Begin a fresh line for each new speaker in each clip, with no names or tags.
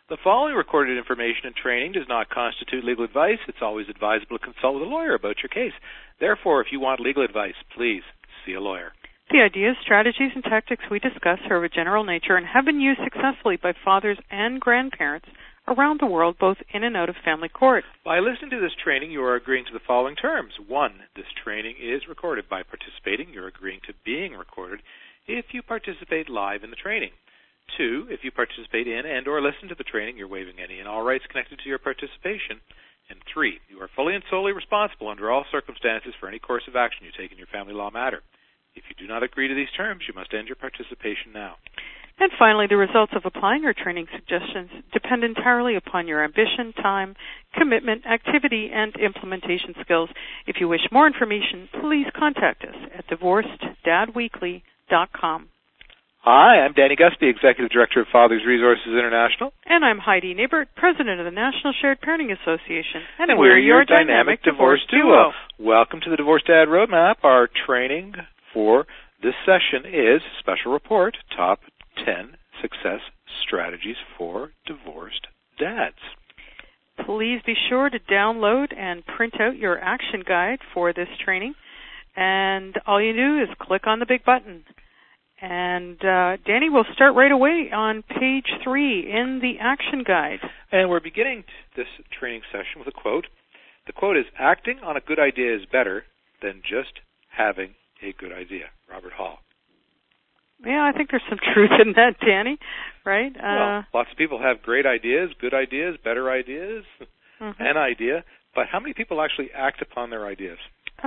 The following recorded information and training does not constitute legal advice. It's always advisable to consult with a lawyer about your case. Therefore, if you want legal advice, please see a lawyer.
The ideas, strategies, and tactics we discuss are of a general nature and have been used successfully by fathers and grandparents around the world, both in and out of family court.
By listening to this training, you are agreeing to the following terms. 1, this training is recorded. By participating, you're agreeing to being recorded if you participate live in the training. 2, if you participate in and or listen to the training, you're waiving any and all rights connected to your participation. And 3, you are fully and solely responsible under all circumstances for any course of action you take in your family law matter. If you do not agree to these terms, you must end your participation now.
And finally, the results of applying our training suggestions depend entirely upon your ambition, time, commitment, activity, and implementation skills. If you wish more information, please contact us at divorceddadweekly.com.
Hi, I'm Danny Gusby, Executive Director of Fathers Resources International.
And I'm Heidi Nabert, President of the National Shared Parenting Association.
And we're your dynamic divorce duo. Welcome to the Divorce Dad Roadmap. Our training for this session is Special Report, Top 10 Success Strategies for Divorced Dads.
Please be sure to download and print out your action guide for this training. And all you do is click on the big button. And Danny, we'll start right away on page 3 in the action guide.
And we're beginning this training session with a quote. The quote is, "Acting on a good idea is better than just having a good idea." Robert Hall.
Yeah, I think there's some truth in that, Danny, right?
Well, lots of people have great ideas, good ideas, better ideas, an idea, but how many people actually act upon their ideas?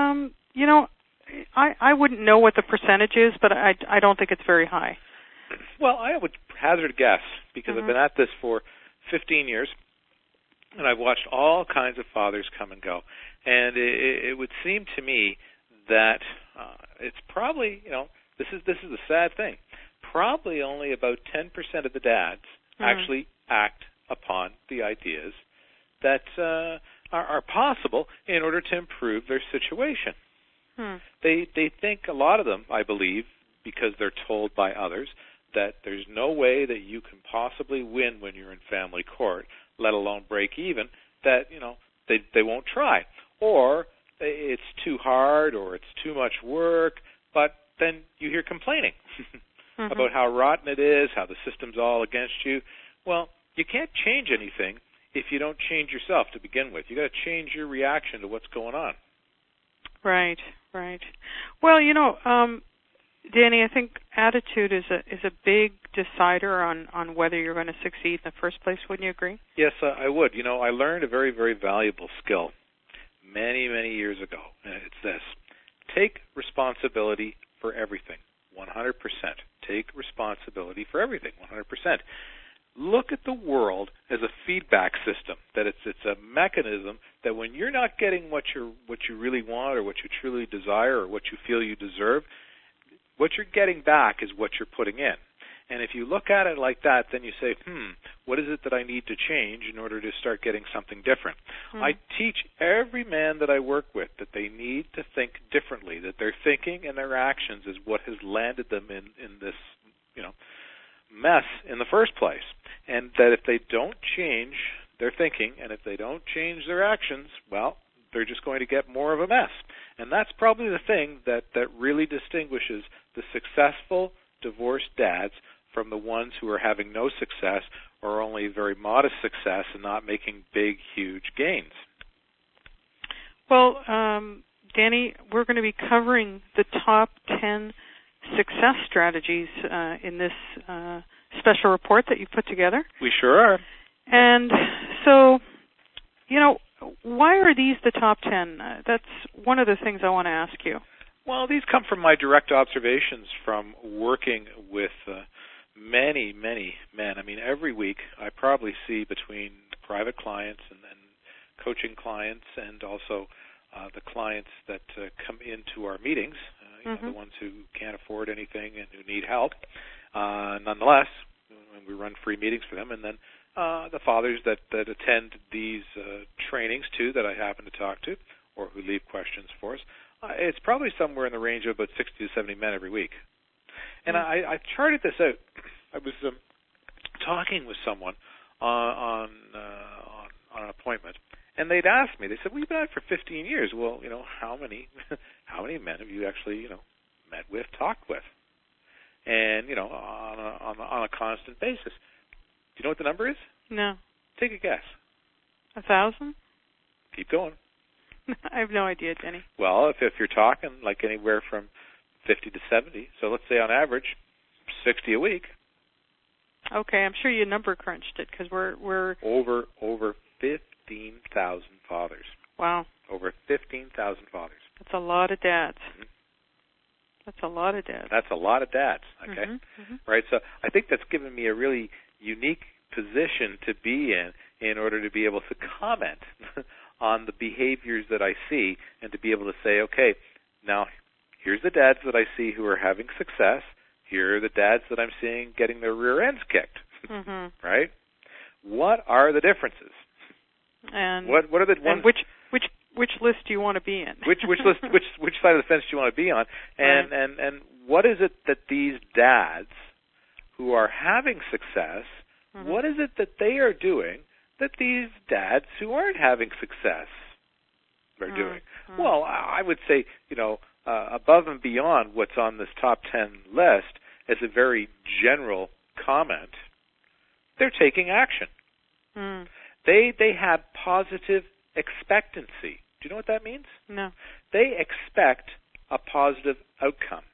I wouldn't know what the percentage is, but I don't think it's very high.
Well, I would hazard a guess, because I've been at this for 15 years, and I've watched all kinds of fathers come and go. And it would seem to me that it's probably, this is the sad thing, probably only about 10% of the dads actually act upon the ideas that are possible in order to improve their situation. They think, a lot of them, I believe, because they're told by others, that there's no way that you can possibly win when you're in family court, let alone break even, that, they won't try. Or it's too hard, or it's too much work, but then you hear complaining about how rotten it is, how the system's all against you. Well, you can't change anything if you don't change yourself to begin with. You got to change your reaction to what's going on.
Right. Well, Danny, I think attitude is a big decider on whether you're going to succeed in the first place. Wouldn't you agree?
Yes, I would. I learned a very, very valuable skill many, many years ago, and it's this. Take responsibility for everything, 100%. Take responsibility for everything, 100%. Look at the world as a feedback system, that it's a mechanism that when you're not getting what you really want, or what you truly desire, or what you feel you deserve, what you're getting back is what you're putting in. And if you look at it like that, then you say, what is it that I need to change in order to start getting something different? I teach every man that I work with that they need to think differently, that their thinking and their actions is what has landed them in this, mess in the first place. And that if they don't change their thinking, and if they don't change their actions, well, they're just going to get more of a mess. And that's probably the thing that really distinguishes the successful divorced dads from the ones who are having no success, or only very modest success, and not making big, huge gains.
Well, Danny, we're going to be covering the top 10 success strategies in this special report that you put together.
We sure are.
And so, why are these the top 10? That's one of the things I want to ask you.
Well, these come from my direct observations from working with many, many men. I mean, every week I probably see between private clients and coaching clients, and also the clients that come into our meetings, the ones who can't afford anything and who need help. Nonetheless, we run free meetings for them, and then the fathers that attend these trainings too, that I happen to talk to, or who leave questions for us. It's probably somewhere in the range of about 60 to 70 men every week. And I charted this out. I was talking with someone on an appointment, and they'd ask me. They said, "Well, you've been at it for 15 years. Well, how many men have you actually met with, talked with, and on a constant basis?" Do you know what the number is?
No.
Take a guess.
1,000?
Keep going.
I have no idea, Denny.
Well, if you're talking like anywhere from 50 to 70, so let's say on average 60 a week.
Okay, I'm sure you number crunched it because we're
over 15,000 fathers.
Wow.
Over 15,000 fathers.
That's a lot of dads.
Mm-hmm.
That's a lot of dads.
That's a lot of dads. Okay,
Mm-hmm.
right. So I think that's given me a really unique position to be in order to be able to comment on the behaviors that I see and to be able to say, okay, now here's the dads that I see who are having success. Here are the dads that I'm seeing getting their rear ends kicked.
Mm-hmm.
Right? What are the differences?
And
what are the ones?
And which list do you want to be in?
which list? Which side of the fence do you want to be on? And
right.
and what is it that these dads who are having success,
mm-hmm.
what is it that they are doing that these dads who aren't having success are doing?
Mm-hmm.
Well, I would say, above and beyond what's on this top 10 list, as a very general comment, they're taking action.
Mm.
They have positive expectancy. Do you know what that means?
No.
They expect a positive outcome.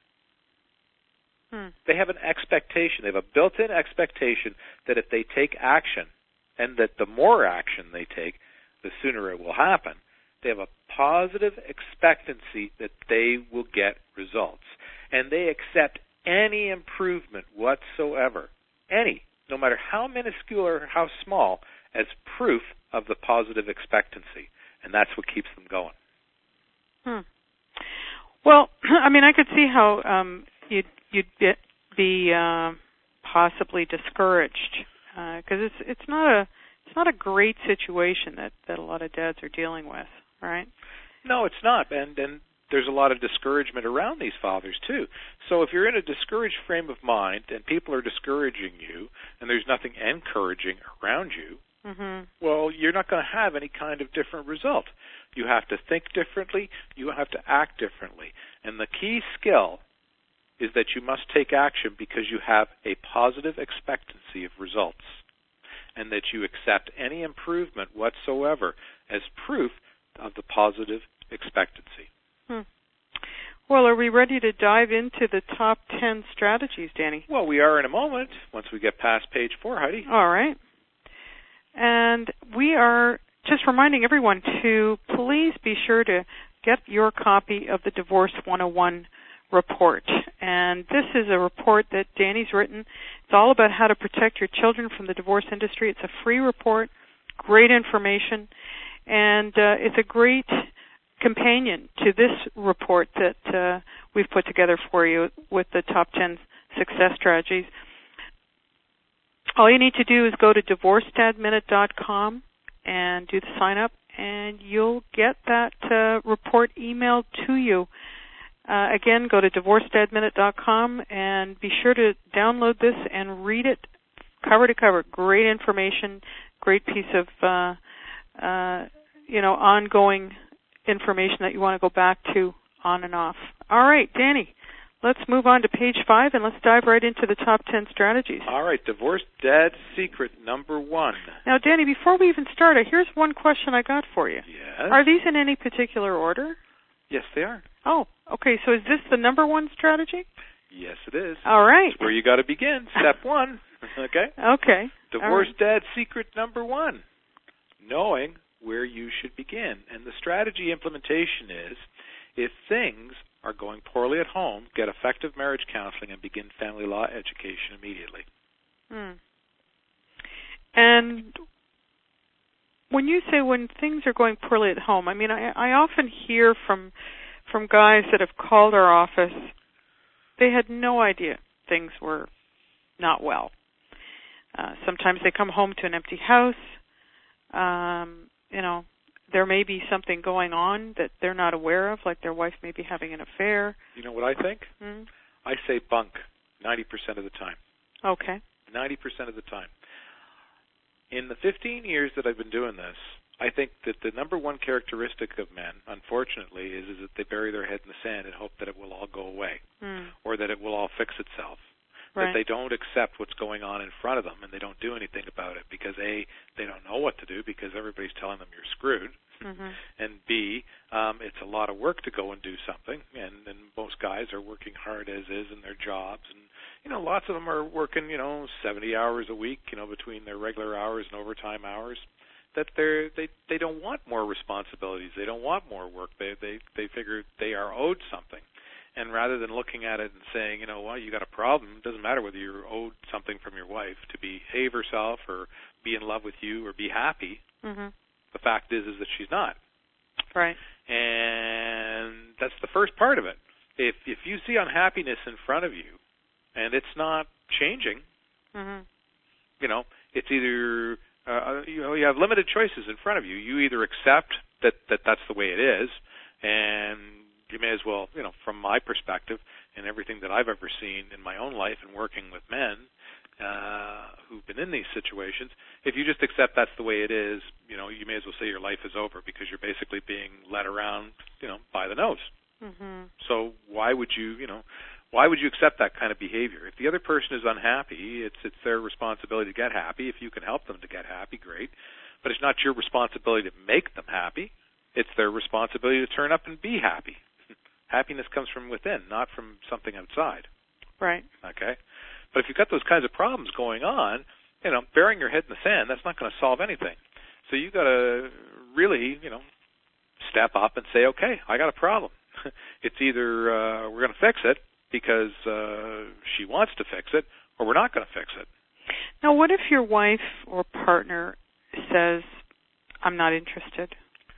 They have an expectation. They have a built-in expectation that if they take action, and that the more action they take, the sooner it will happen, they have a positive expectancy that they will get results. And they accept any improvement whatsoever, no matter how minuscule or how small, as proof of the positive expectancy. And that's what keeps them going.
Well, I mean, I could see how you'd be possibly discouraged because it's not a great situation that a lot of dads are dealing with, right?
No, it's not, and there's a lot of discouragement around these fathers too. So if you're in a discouraged frame of mind and people are discouraging you, and there's nothing encouraging around you,
mm-hmm.
well, you're not going to have any kind of different result. You have to think differently. You have to act differently. And the key skill is that you must take action because you have a positive expectancy of results, and that you accept any improvement whatsoever as proof of the positive expectancy.
Well, are we ready to dive into the top 10 strategies, Danny?
Well, we are in a moment, once we get past page 4, Heidi.
All right. And we are just reminding everyone to please be sure to get your copy of the Divorce 101 report. And this is a report that Danny's written. It's all about how to protect your children from the divorce industry. It's a free report, great information, and it's a great companion to this report that we've put together for you with the top 10 success strategies. All you need to do is go to divorcedadminute.com and do the sign up, and you'll get that report emailed to you. Again, go to divorcedadminute.com and be sure to download this and read it cover to cover. Great information, great piece of ongoing information that you want to go back to on and off. All right, Danny, let's move on to page 5 and let's dive right into the top 10 strategies.
All right, Divorce Dad Secret number 1.
Now, Danny, before we even start, here's one question I got for you.
Yes?
Are these in any particular order?
Yes, they are.
Oh, okay. So is this the number 1 strategy?
Yes, it is.
All right.
That's where you got to begin. Step 1. Okay?
Okay.
Divorce Dad Secret number 1. Knowing where you should begin. And the strategy implementation is, if things are going poorly at home, get effective marriage counseling and begin family law education immediately.
And when you say when things are going poorly at home, I mean, I often hear from guys that have called our office, they had no idea things were not well. Sometimes they come home to an empty house. There may be something going on that they're not aware of, like their wife may be having an affair.
You know what I think? I say bunk 90% of the time.
Okay.
90% of the time. In the 15 years that I've been doing this, I think that the number one characteristic of men, unfortunately, is that they bury their head in the sand and hope that it will all go away, or that it will all fix itself. That they don't accept what's going on in front of them, and they don't do anything about it because A, they don't know what to do because everybody's telling them you're screwed, and B, it's a lot of work to go and do something, and most guys are working hard as is in their jobs, and lots of them are working 70 hours a week, between their regular hours and overtime hours. That they don't want more responsibilities, they don't want more work. They figure they are owed something. And rather than looking at it and saying, you got a problem, it doesn't matter whether you're owed something from your wife to behave herself or be in love with you or be happy. The fact is that she's not.
Right.
And that's the first part of it. If you see unhappiness in front of you and it's not changing, it's either you have limited choices in front of you. You either accept that that's the way it is, and you may as well, from my perspective and everything that I've ever seen in my own life and working with men who've been in these situations, if you just accept that's the way it is, you may as well say your life is over because you're basically being led around, by the nose. So why would you accept that kind of behavior? If the other person is unhappy, it's their responsibility to get happy. If you can help them to get happy, great. But it's not your responsibility to make them happy. It's their responsibility to turn up and be happy. Happiness comes from within, not from something outside.
Right.
Okay? But if you've got those kinds of problems going on, burying your head in the sand, that's not going to solve anything. So you've got to really, step up and say, okay, I got a problem. It's either we're going to fix it because she wants to fix it, or we're not going to fix it.
Now, what if your wife or partner says, I'm not interested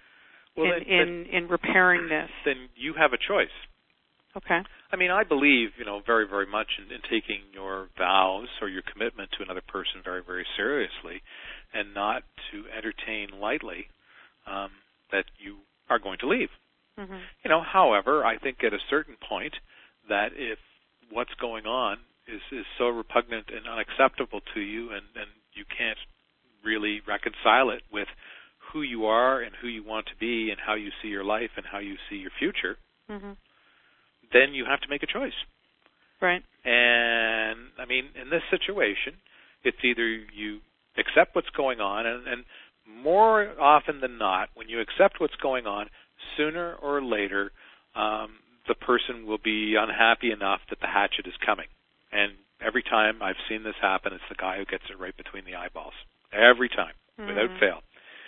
in repairing this?
Then you have a choice.
Okay.
I mean, I believe, very, very much in taking your vows or your commitment to another person very, very seriously, and not to entertain lightly that you are going to leave. However, I think at a certain point that if what's going on is so repugnant and unacceptable to you, and you can't really reconcile it with who you are and who you want to be and how you see your life and how you see your future, then you have to make a choice.
Right.
And, I mean, in this situation, it's either you accept what's going on, and more often than not, when you accept what's going on, sooner or later, the person will be unhappy enough that the hatchet is coming. And every time I've seen this happen, it's the guy who gets it right between the eyeballs. Every time, without fail.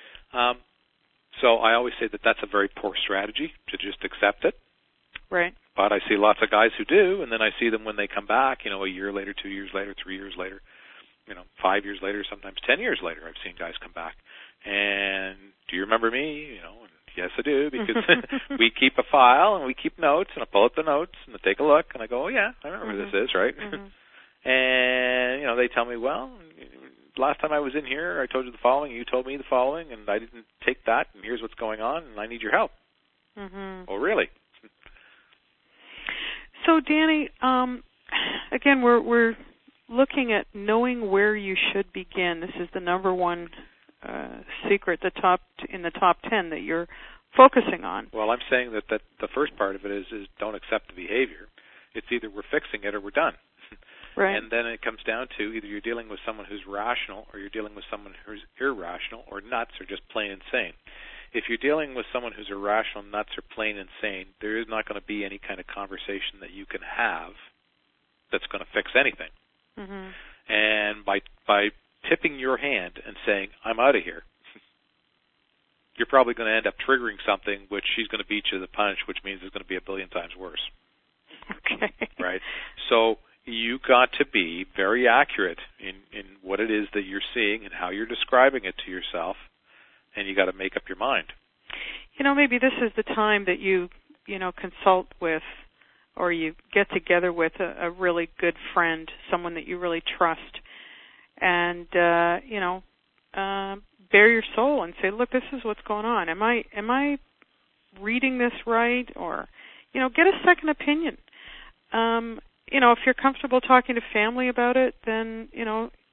So I always say that that's a very poor strategy, to just accept it.
Right.
But I see lots of guys who do, and then I see them when they come back, a year later, 2 years later, 3 years later, 5 years later, sometimes 10 years later, I've seen guys come back. And do you remember me? And yes, I do, because we keep a file and we keep notes, and I pull up the notes and I take a look and I go, oh yeah, I remember who this is, right? And, they tell me, well, last time I was in here, I told you the following, you told me the following, and I didn't take that, and here's what's going on, and I need your help. Oh, really?
So, Danny, again, we're looking at knowing where you should begin. This is the number one secret, in the top 10 that you're focusing on.
Well, I'm saying that the first part of it is don't accept the behavior. It's either we're fixing it or we're done.
Right.
And then it comes down to either you're dealing with someone who's rational or you're dealing with someone who's irrational or nuts or just plain insane. If you're dealing with someone who's irrational, nuts, or plain insane, there is not going to be any kind of conversation that you can have that's going to fix anything. And by tipping your hand and saying, I'm out of here, you're probably going to end up triggering something which she's going to beat you to the punch, which means it's going to be a billion times worse.
Okay.
Right? So you got to be very accurate in what it is that you're seeing and how you're describing it to yourself, and you got to make up your mind.
Maybe this is the time that you consult with, or you get together with a really good friend, someone that you really trust, and bare your soul and say, look, this is what's going on. Am I reading this right? Or, get a second opinion. If you're comfortable talking to family about it, then,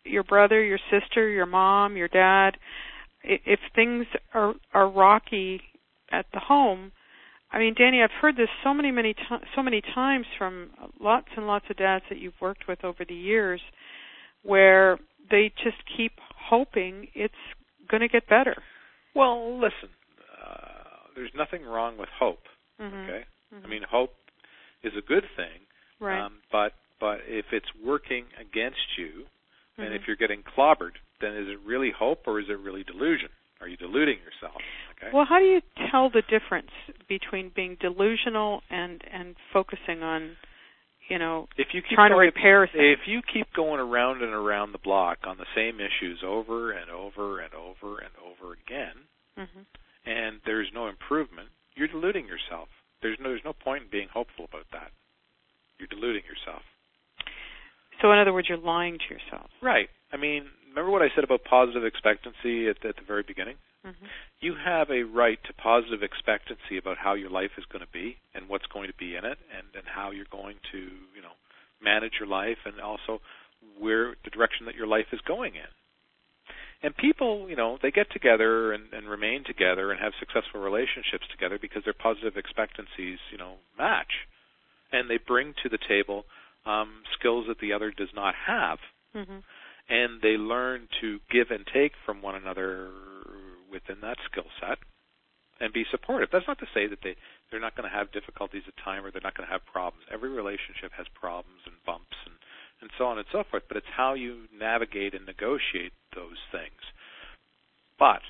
your brother, your sister, your mom, your dad, if things are rocky at the home, I mean, Danny, I've heard this so many times from lots and lots of dads that you've worked with over the years, where they just keep hoping it's going to get better.
Well, listen, there's nothing wrong with hope.
Mm-hmm.
Okay,
mm-hmm.
I mean, hope is a good thing,
right?
But if it's working against you,
mm-hmm.
and if you're getting clobbered, then is it really hope or is it really delusion? Are you deluding yourself? Okay.
Well, how do you tell the difference between being delusional and focusing on,
if you keep
trying to repair things?
If you keep going around and around the block on the same issues over and over and over and over again,
mm-hmm.
and there's no improvement, you're deluding yourself. There's no point in being hopeful about that. You're deluding yourself.
So, in other words, you're lying to yourself.
Right. I mean, remember what I said about positive expectancy at the very beginning?
Mm-hmm.
You have a right to positive expectancy about how your life is going to be and what's going to be in it, and how you're going to, manage your life, and also where the direction that your life is going in. And people, they get together and remain together and have successful relationships together because their positive expectancies, match. And they bring to the table skills that the other does not have.
Mm-hmm.
And they learn to give and take from one another within that skill set and be supportive. That's not to say that they're not going to have difficulties at time or they're not going to have problems. Every relationship has problems and bumps and so on and so forth, but it's how you navigate and negotiate those things. But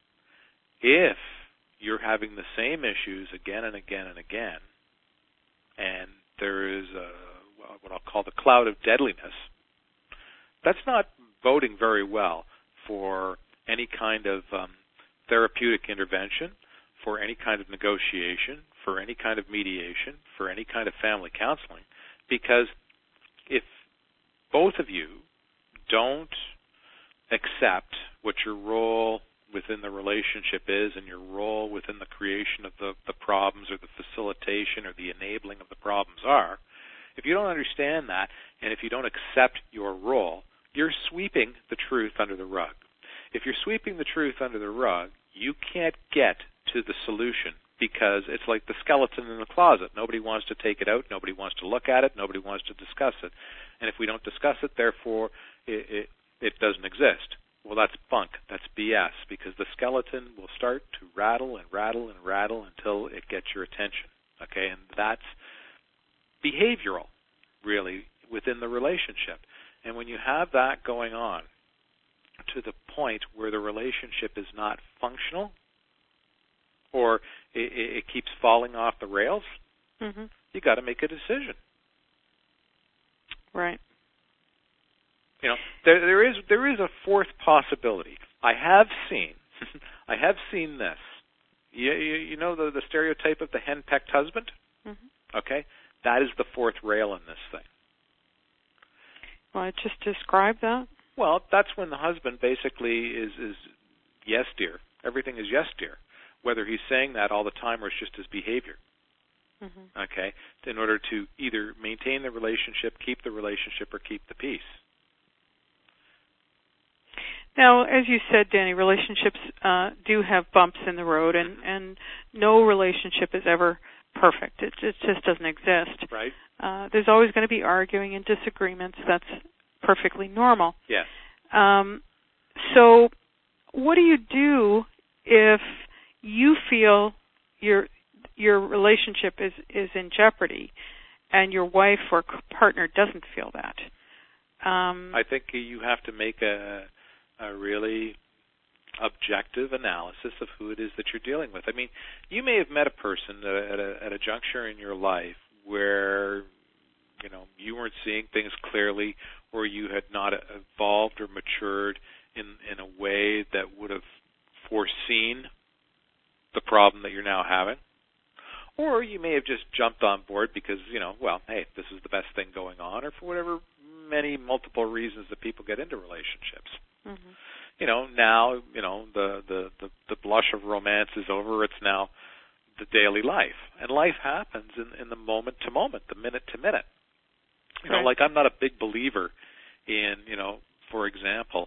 if you're having the same issues again and again and again, and there is what I'll call the cloud of deadliness, that's not boding very well for any kind of therapeutic intervention, for any kind of negotiation, for any kind of mediation, for any kind of family counseling, because if both of you don't accept what your role within the relationship is and your role within the creation of the problems or the facilitation or the enabling of the problems are, if you don't understand that and if you don't accept your role, you're sweeping the truth under the rug. If you're sweeping the truth under the rug, you can't get to the solution because it's like the skeleton in the closet. Nobody wants to take it out. Nobody wants to look at it. Nobody wants to discuss it. And if we don't discuss it, therefore, it doesn't exist. Well, that's bunk. That's BS because the skeleton will start to rattle and rattle and rattle until it gets your attention. Okay, and that's behavioral, really, within the relationship. And when you have that going on to the point where the relationship is not functional or it keeps falling off the rails,
mm-hmm.
you got to make a decision.
Right.
There is a fourth possibility. I have seen this. You know the stereotype of the hen-pecked husband?
Mm-hmm.
Okay? That is the fourth rail in this thing.
Well, just describe that.
Well, that's when the husband basically is yes, dear. Everything is yes, dear. Whether he's saying that all the time or it's just his behavior.
Mm-hmm.
Okay? In order to either maintain the relationship, keep the relationship, or keep the peace.
Now, as you said, Danny, relationships do have bumps in the road, and no relationship is ever perfect. It just doesn't exist.
Right.
There's always going to be arguing and disagreements. That's perfectly normal.
Yes.
So what do you do if you feel your relationship is in jeopardy and your wife or partner doesn't feel that?
I think you have to make a really objective analysis of who it is that you're dealing with. I mean, you may have met a person at a juncture in your life where you weren't seeing things clearly, or you had not evolved or matured in a way that would have foreseen the problem that you're now having. Or you may have just jumped on board because, hey, this is the best thing going on, or for whatever many multiple reasons that people get into relationships. Mm-hmm. Now, the blush of romance is over. It's now the daily life. And life happens in the moment to moment, the minute to minute.
Right.
Like I'm not a big believer in, for example,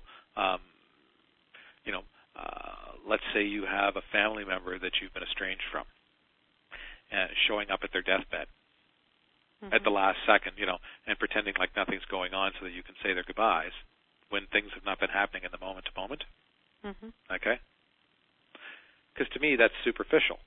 let's say you have a family member that you've been estranged from, showing up at their deathbed at the last second, and pretending like nothing's going on so that you can say their goodbyes when things have not been happening in the moment to moment. Okay? Because to me, that's superficial.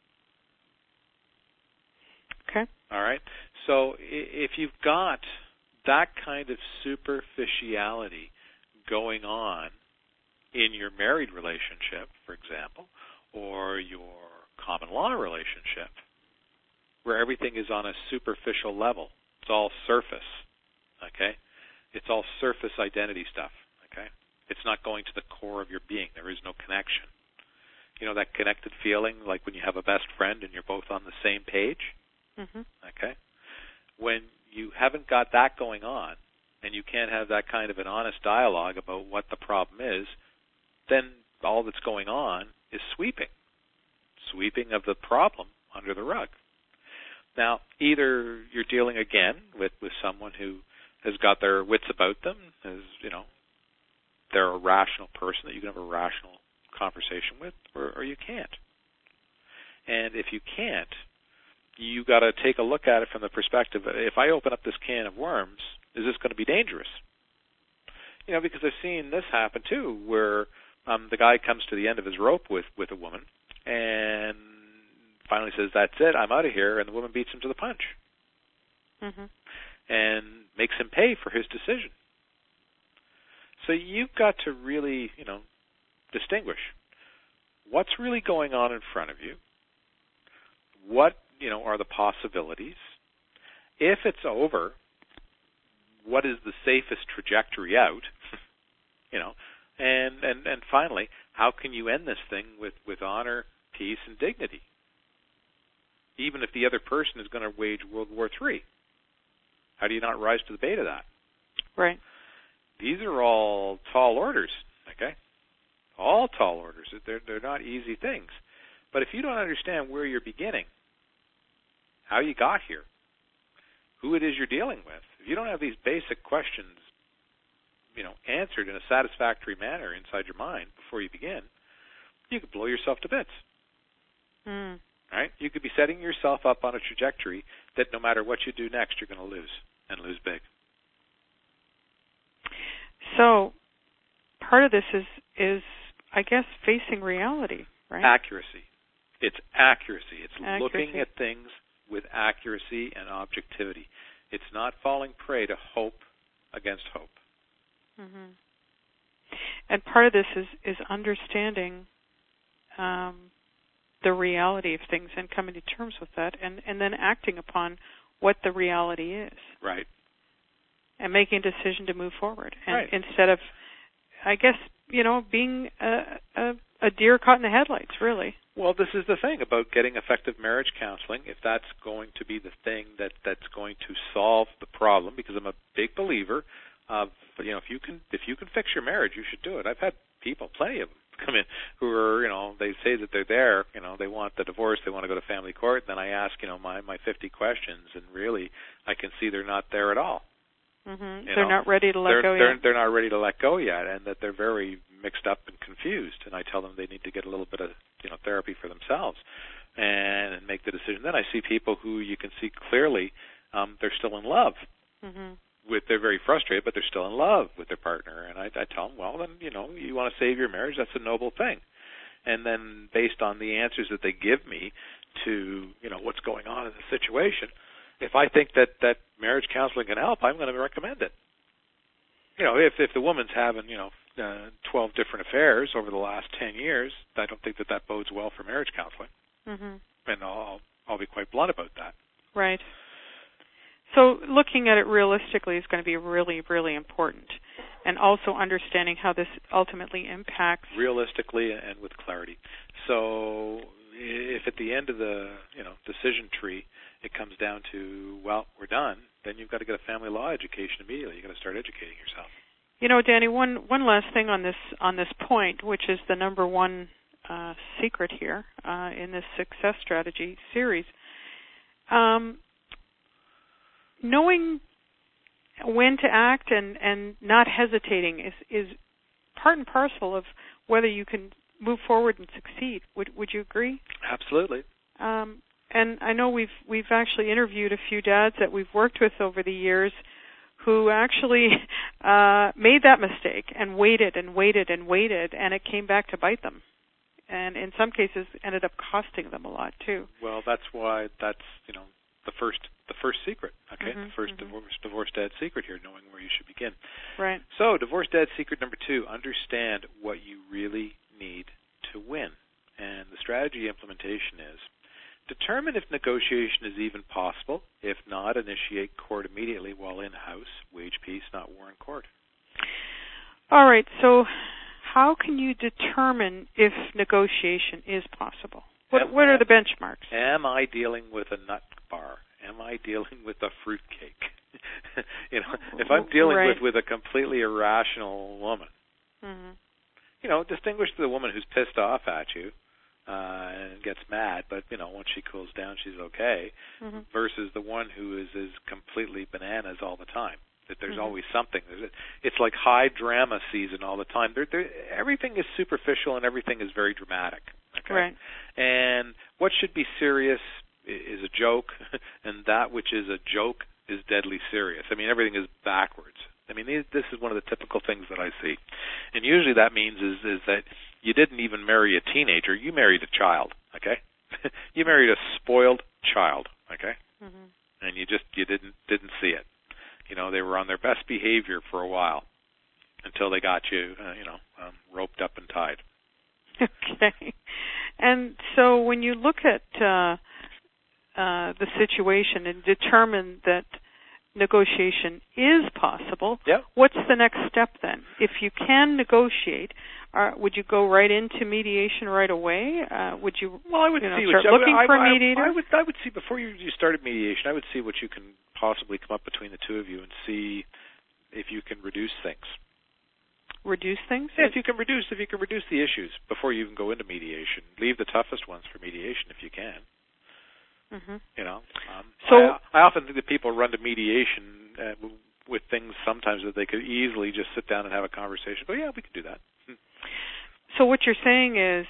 Okay.
All right? So if you've got that kind of superficiality going on in your married relationship, for example, or your common law relationship, where everything is on a superficial level, it's all surface, okay? It's all surface identity stuff, okay? It's not going to the core of your being. There is no connection. You know that connected feeling like when you have a best friend and you're both on the same page? Okay? When you haven't got that going on and you can't have that kind of an honest dialogue about what the problem is, then all that's going on is sweeping of the problem under the rug. Now, either you're dealing again with someone who has got their wits about them, they're a rational person that you can have a rational conversation with, or you can't. And if you can't, you got to take a look at it from the perspective, if I open up this can of worms, is this going to be dangerous? Because I've seen this happen too, where the guy comes to the end of his rope with a woman and finally says, that's it, I'm out of here, and the woman beats him to the punch and makes him pay for his decision. So you've got to really, distinguish what's really going on in front of you, what, are the possibilities. If it's over, what is the safest trajectory out, and finally, how can you end this thing with honor, peace, and dignity? Even if the other person is going to wage World War III. How do you not rise to the bait of that?
Right.
These are all tall orders, okay? All tall orders. They're not easy things. But if you don't understand where you're beginning, how you got here, who it is you're dealing with, if you don't have these basic questions, answered in a satisfactory manner inside your mind before you begin, you could blow yourself to bits. Right? You could be setting yourself up on a trajectory that no matter what you do next, you're going to lose, and lose big.
So part of this is I guess, facing reality, right?
Accuracy. It's accuracy. It's
accuracy.
Looking at things with accuracy and objectivity. It's not falling prey to hope against hope.
And part of this is understanding the reality of things and coming to terms with that, and then acting upon what the reality is.
Right.
And making a decision to move forward. And
right.
Instead of, I guess, being a deer caught in the headlights, really.
Well, this is the thing about getting effective marriage counseling. If that's going to be the thing that's going to solve the problem, because I'm a big believer of, if you can fix your marriage, you should do it. I've had people, plenty of them, come in who are, they say that they're there, they want the divorce, they want to go to family court, and then I ask, my 50 questions, and really I can see they're not there at all.
They're not ready to let go yet.
They're not ready to let go yet, and that they're very mixed up and confused. And I tell them they need to get a little bit of therapy for themselves and make the decision. Then I see people who you can see clearly they're still in love. They're very frustrated, but they're still in love with their partner. And I tell them, well, then you want to save your marriage. That's a noble thing. And then based on the answers that they give me to what's going on in the situation, if I think that marriage counseling can help, I'm going to recommend it. If the woman's having 12 different affairs over the last 10 years, I don't think that bodes well for marriage counseling. And I'll be quite blunt about that.
Right. So looking at it realistically is going to be really, really important, and also understanding how this ultimately impacts. Realistically
and with clarity. So if at the end of the decision tree it comes down to, well, we're done, then you've got to get a family law education immediately. You've got to start educating yourself.
Danny, one last thing on this point, which is the number one secret here in this success strategy series. Knowing when to act and not hesitating is part and parcel of whether you can move forward and succeed. Would you agree?
Absolutely.
And I know we've actually interviewed a few dads that we've worked with over the years who actually made that mistake and waited and waited and waited, and it came back to bite them. And in some cases ended up costing them a lot too.
Well, that's why that's the first secret. Okay, the first divorce dad secret here, knowing where you should begin.
Right.
So, divorce dad secret number 2: understand what you really need to win. And the strategy implementation is determine if negotiation is even possible. If not, initiate court immediately while in-house. Wage peace, not war in court.
All right. So, how can you determine if negotiation is possible? What are the benchmarks?
Am I dealing with a nut bar? Am I dealing with a fruitcake? If I'm dealing with a completely irrational woman, distinguish the woman who's pissed off at you and gets mad, but once she cools down, she's okay, versus the one who is completely bananas all the time. That there's always something. It's like high drama season all the time. Everything is superficial and everything is very dramatic. Okay?
Right.
And what should be serious is a joke, and that which is a joke is deadly serious. I mean, everything is backwards. I mean, this is one of the typical things that I see. And usually that means is that you didn't even marry a teenager. You married a child, okay? You married a spoiled child, okay? And you didn't see it. They were on their best behavior for a while until they got you, roped up and tied.
Okay. And so when you look at the situation and determine that negotiation is possible, what's the next step then? If you can negotiate, would you go right into mediation right away? Would you? Well, I would start looking for a mediator.
I would see before you started mediation. I would see what you can possibly come up between the two of you and see if you can reduce things.
Reduce things?
Yeah, if you can reduce the issues before you even go into mediation. Leave the toughest ones for mediation if you can. So I often think that people run to mediation with things sometimes that they could easily just sit down and have a conversation. But yeah, we could do that.
So what you're saying is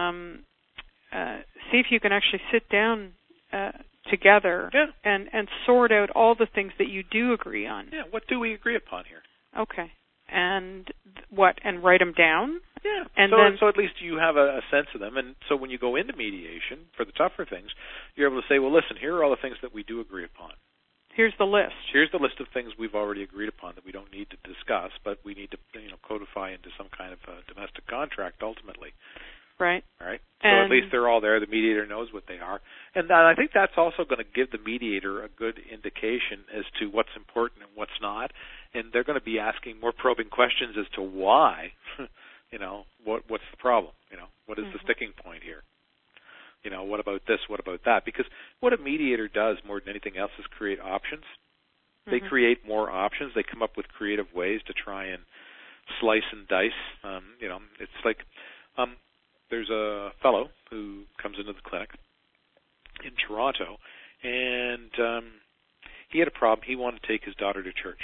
see if you can actually sit down together and sort out all the things that you do agree on.
Yeah, what do we agree upon here?
Okay. And and write them down?
Yeah.
And
so at least you have a sense of them. And so when you go into mediation for the tougher things, you're able to say, well, listen, here are all the things that we do agree upon.
Here's the list.
Here's the list of things we've already agreed upon that we don't need to discuss, but we need to codify into some kind of domestic contract ultimately.
Right.
All right. So at least they're all there. The mediator knows what they are. And I think that's also going to give the mediator a good indication as to what's important and what's not. And they're going to be asking more probing questions as to why, what's the problem? What is the sticking point here? What about this? What about that? Because what a mediator does more than anything else is create options. They create more options. They come up with creative ways to try and slice and dice. It's like there's a fellow who comes into the clinic in Toronto, and he had a problem. He wanted to take his daughter to church.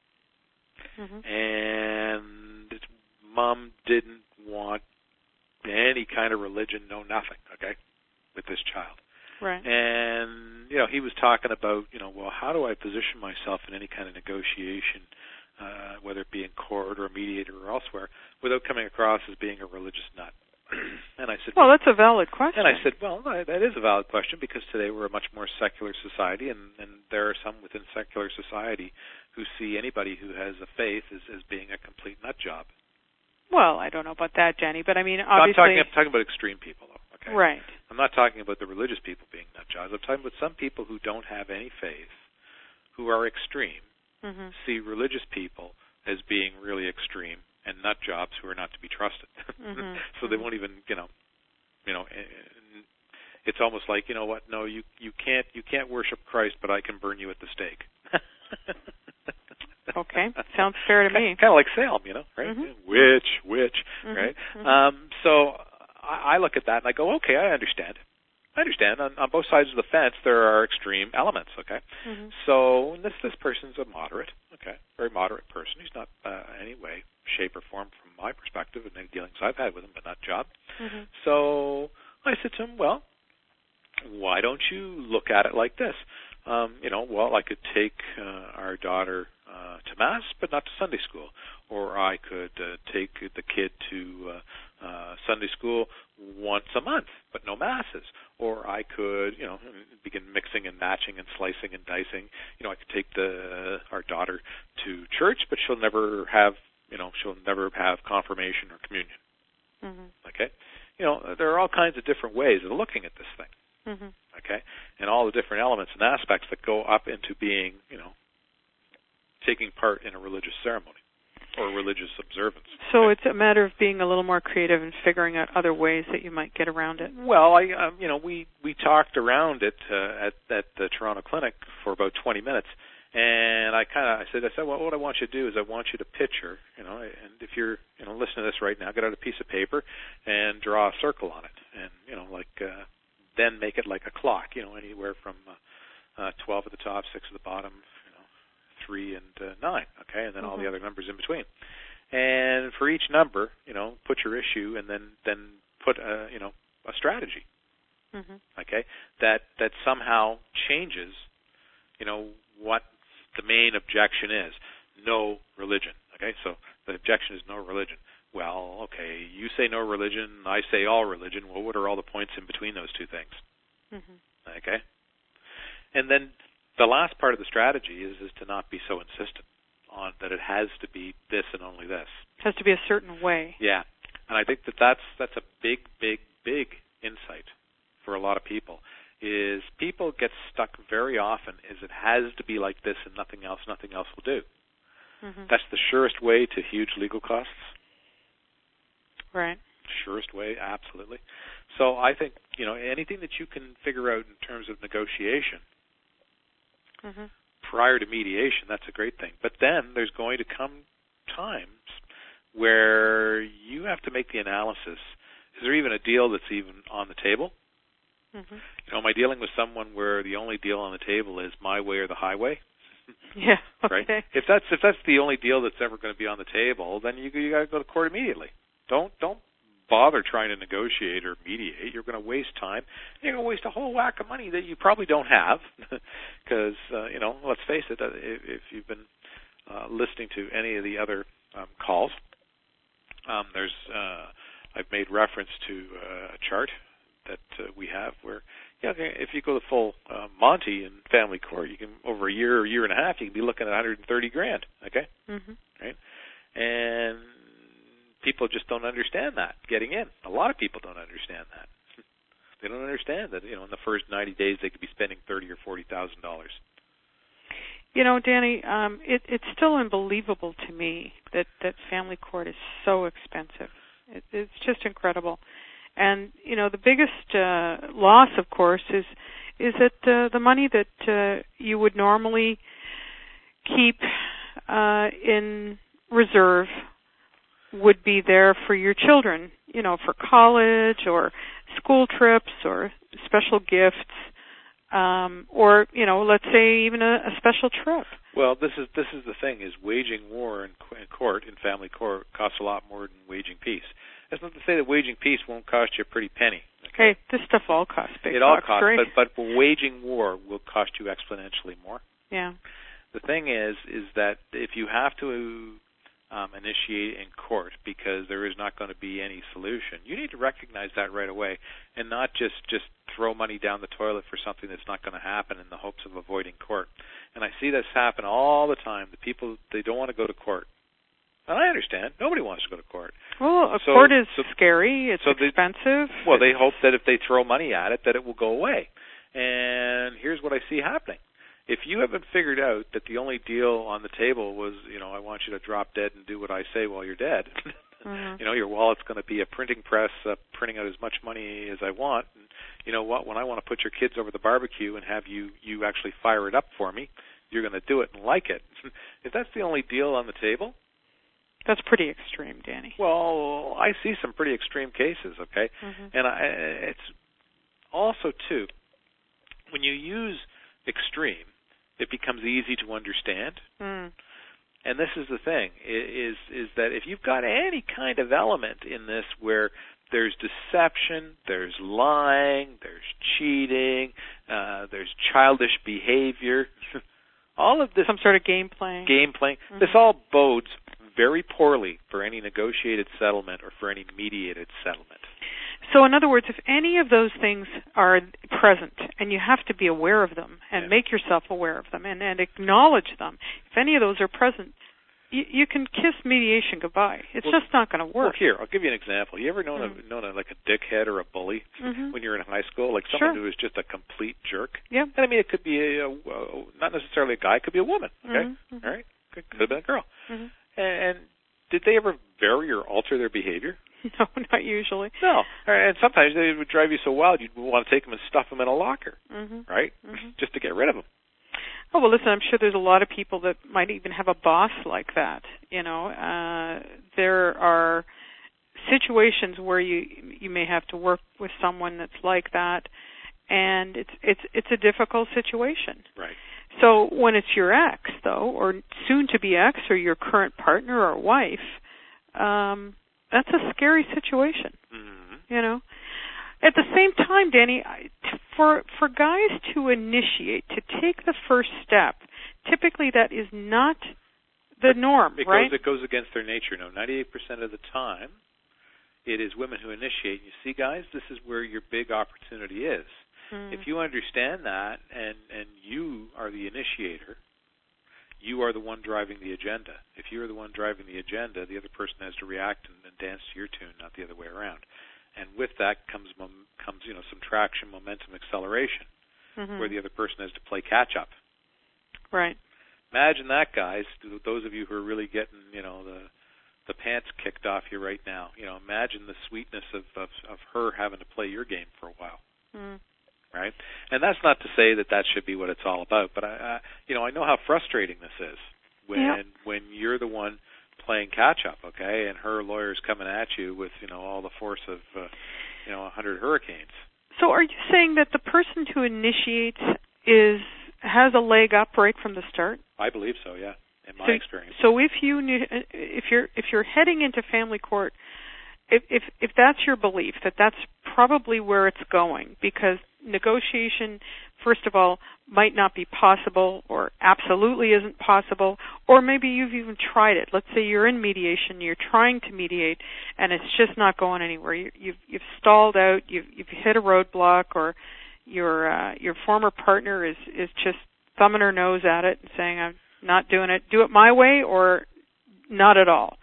And his mom didn't want any kind of religion, no nothing, okay, with this child.
Right.
And, he was talking about, well, how do I position myself in any kind of negotiation, whether it be in court or a mediator or elsewhere, without coming across as being a religious nut? And I said,
well, that's a valid question.
And I said, well, that is a valid question because today we're a much more secular society, and there are some within secular society who see anybody who has a faith as being a complete nut job.
Well, I don't know about that, Jenny, but I mean, obviously...
I'm talking about extreme people, though, okay?
Right.
I'm not talking about the religious people being nut jobs. I'm talking about some people who don't have any faith, who are extreme, see religious people as being really extreme, and nut jobs who are not to be trusted. So they won't even, it's almost like, you know what, no, you can't worship Christ, but I can burn you at the stake.
Okay, sounds fair to me.
Kind of like Salem, right? Witch, right? So I look at that and I go, okay, I understand. I understand. On both sides of the fence, there are extreme elements, okay? Mm-hmm. So this person's a moderate, okay, very moderate person. He's not any way, shape, or form, from my perspective, in any dealings I've had with him, but nut job. Mm-hmm. So I said to him, well, why don't you look at it like this? Well, I could take our daughter to Mass, but not to Sunday school. Or I could take the kid to Sunday school once a month, but no Masses. Or I could, begin mixing and matching and slicing and dicing. I could take our daughter to church, but she'll never have confirmation or communion. Mm-hmm. Okay? There are all kinds of different ways of looking at this thing. Mm-hmm. Okay, and all the different elements and aspects that go up into being, taking part in a religious ceremony or a religious observance.
So it's a matter of being a little more creative and figuring out other ways that you might get around it.
Well, we talked around it at the Toronto Clinic for about 20 minutes, and I said, well, what I want you to do is I want you to picture, and if you're, listening to this right now, get out a piece of paper and draw a circle on it, and then make it like a clock, anywhere from 12 at the top, 6 at the bottom, 3 and 9, okay, and then all the other numbers in between. And for each number, put your issue, and then put a strategy, okay, that somehow changes, what the main objection is. No religion, okay, so the objection is no religion. Well, okay, you say no religion, I say all religion. Well, what are all the points in between those two things? Mm-hmm. Okay? And then the last part of the strategy is to not be so insistent on that it has to be this and only this.
It has to be a certain way.
Yeah. And I think that's a big, big, big insight for a lot of people, is people get stuck very often is it has to be like this and nothing else will do. Mm-hmm. That's the surest way to huge legal costs.
Right.
Surest way, absolutely. So I think, anything that you can figure out in terms of negotiation prior to mediation, that's a great thing. But then there's going to come times where you have to make the analysis. Is there even a deal that's even on the table? Mm-hmm. Am I dealing with someone where the only deal on the table is my way or the highway?
Yeah. Okay.
Right. If that's the only deal that's ever going to be on the table, then you got to go to court immediately. Don't bother trying to negotiate or mediate. You're going to waste time. You're going to waste a whole whack of money that you probably don't have, because let's face it. If you've been listening to any of the other calls, I've made reference to a chart that we have where, if you go the full Monty in family court, you can over a year or year and a half, you can be looking at $130,000. Okay, right, and people just don't understand that getting in. A lot of people don't understand that. They don't understand that in the first 90 days they could be spending $30,000 or $40,000.
Danny, it's still unbelievable to me that family court is so expensive. It's just incredible. And the biggest loss, of course, is that the money that you would normally keep in reserve would be there for your children, for college or school trips or special gifts, or let's say even a special trip.
Well, this is the thing: is waging war in family court, costs a lot more than waging peace. That's not to say that waging peace won't cost you a pretty penny.
Okay, this stuff all costs big bucks.
It all costs,
right?
but waging war will cost you exponentially more.
Yeah.
The thing is that if you have to initiate in court because there is not going to be any solution, you need to recognize that right away and not just throw money down the toilet for something that's not going to happen in the hopes of avoiding court. And I see this happen all the time. The people, they don't want to go to court. And I understand. Nobody wants to go to court.
Well, court is scary. It's expensive.
They hope that if they throw money at it, that it will go away. And here's what I see happening. If you haven't figured out that the only deal on the table was, I want you to drop dead and do what I say while you're dead, your wallet's going to be a printing press, printing out as much money as I want. And you know what? When I want to put your kids over the barbecue and have you actually fire it up for me, you're going to do it and like it. If that's the only deal on the table,
that's pretty extreme, Danny.
Well, I see some pretty extreme cases, okay? And also, too, when you use extreme, it becomes easy to understand.
Mm.
And this is the thing, is that if you've got any kind of element in this where there's deception, there's lying, there's cheating, there's childish behavior, all of this...
Some sort of game playing.
Mm-hmm. This all bodes very poorly for any negotiated settlement or for any mediated settlement.
So in other words, if any of those things are present, and you have to be aware of them and make yourself aware of them and acknowledge them, if any of those are present, you can kiss mediation goodbye. It's just not going to work.
Well, here, I'll give you an example. You ever known like a dickhead or a bully when you're in high school? Like someone who is just a complete jerk?
Yeah.
And I mean, it could be not necessarily a guy, it could be a woman, okay? All right? Could have been a girl. And did they ever vary or alter their behavior?
No, not usually.
No. And sometimes they would drive you so wild you'd want to take them and stuff them in a locker, right? Just to get rid of them.
Oh, well, listen, I'm sure there's a lot of people that might even have a boss like that. You know, there are situations where you may have to work with someone that's like that, and it's a difficult situation.
Right.
So when it's your ex, though, or soon-to-be ex, or your current partner or wife, that's a scary situation. You know. At the same time, Danny, for guys to initiate, to take the first step, typically that is not the norm, right?
It goes against their nature. No, 98% of the time, it is women who initiate. You see, guys, this is where your big opportunity is. If you understand that, and you are the initiator, you are the one driving the agenda. If you're the one driving the agenda, the other person has to react and dance to your tune, not the other way around. And with that comes some traction, momentum, acceleration, where the other person has to play catch up.
Right.
Imagine that, guys. Those of you who are really getting the pants kicked off you right now. Imagine the sweetness of her having to play your game for a while. Right. And that's not to say that should be what it's all about. But I know how frustrating this is when you're the one playing catch up, okay, and her lawyer's coming at you with all the force of 100 hurricanes.
So are you saying that the person who initiates has a leg up right from the start?
I believe so, yeah, in my experience.
So if you're heading into family court, if that's your belief, that's probably where it's going, because negotiation, first of all, might not be possible or absolutely isn't possible, or maybe you've even tried it. Let's say you're in mediation, you're trying to mediate, and it's just not going anywhere. You've stalled out, you've hit a roadblock, or your former partner is just thumbing her nose at it and saying, I'm not doing it, do it my way or not at all.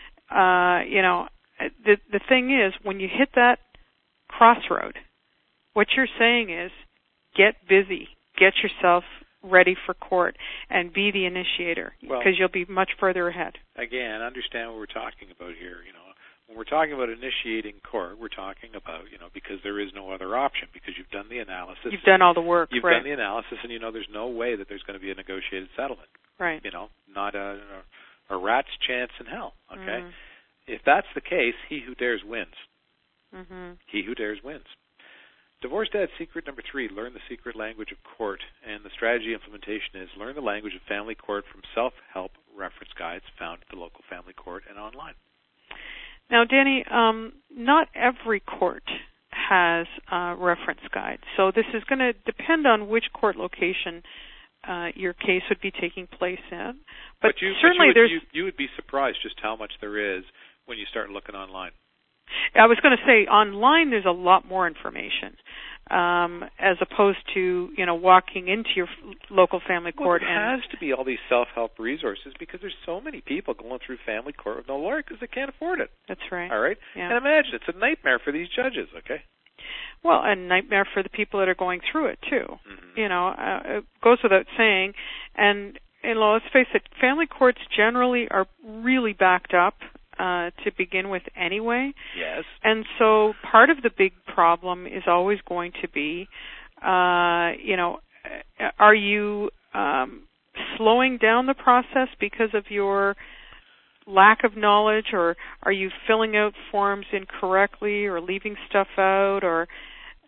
The thing is, when you hit that crossroad, what you're saying is get busy, get yourself ready for court, and be the initiator, because you'll be much further ahead.
Again, understand what we're talking about here. When we're talking about initiating court, we're talking about, because there is no other option, because you've done the analysis.
You've done all the work,
You've done the analysis, and there's no way that there's going to be a negotiated settlement.
Right.
Not a rat's chance in hell, okay? If that's the case, he who dares wins. He who dares wins. Divorce Dad's secret number 3, learn the secret language of court. And the strategy implementation is learn the language of family court from self-help reference guides found at the local family court and online.
Now, Danny, not every court has a reference guide. So this is going to depend on which court location your case would be taking place in. But
you would be surprised just how much there is when you start looking online.
I was going to say, online there's a lot more information, as opposed to, walking into your local family court.
There has to be all these self-help resources because there's so many people going through family court with no lawyer because they can't afford it.
That's right.
All right?
Yeah.
And imagine, it's a nightmare for these judges, okay?
Well, a nightmare for the people that are going through it, too. It goes without saying. And let's face it, family courts generally are really backed up to begin with anyway.
Yes.
And so part of the big problem is always going to be, are you slowing down the process because of your lack of knowledge, or are you filling out forms incorrectly or leaving stuff out, or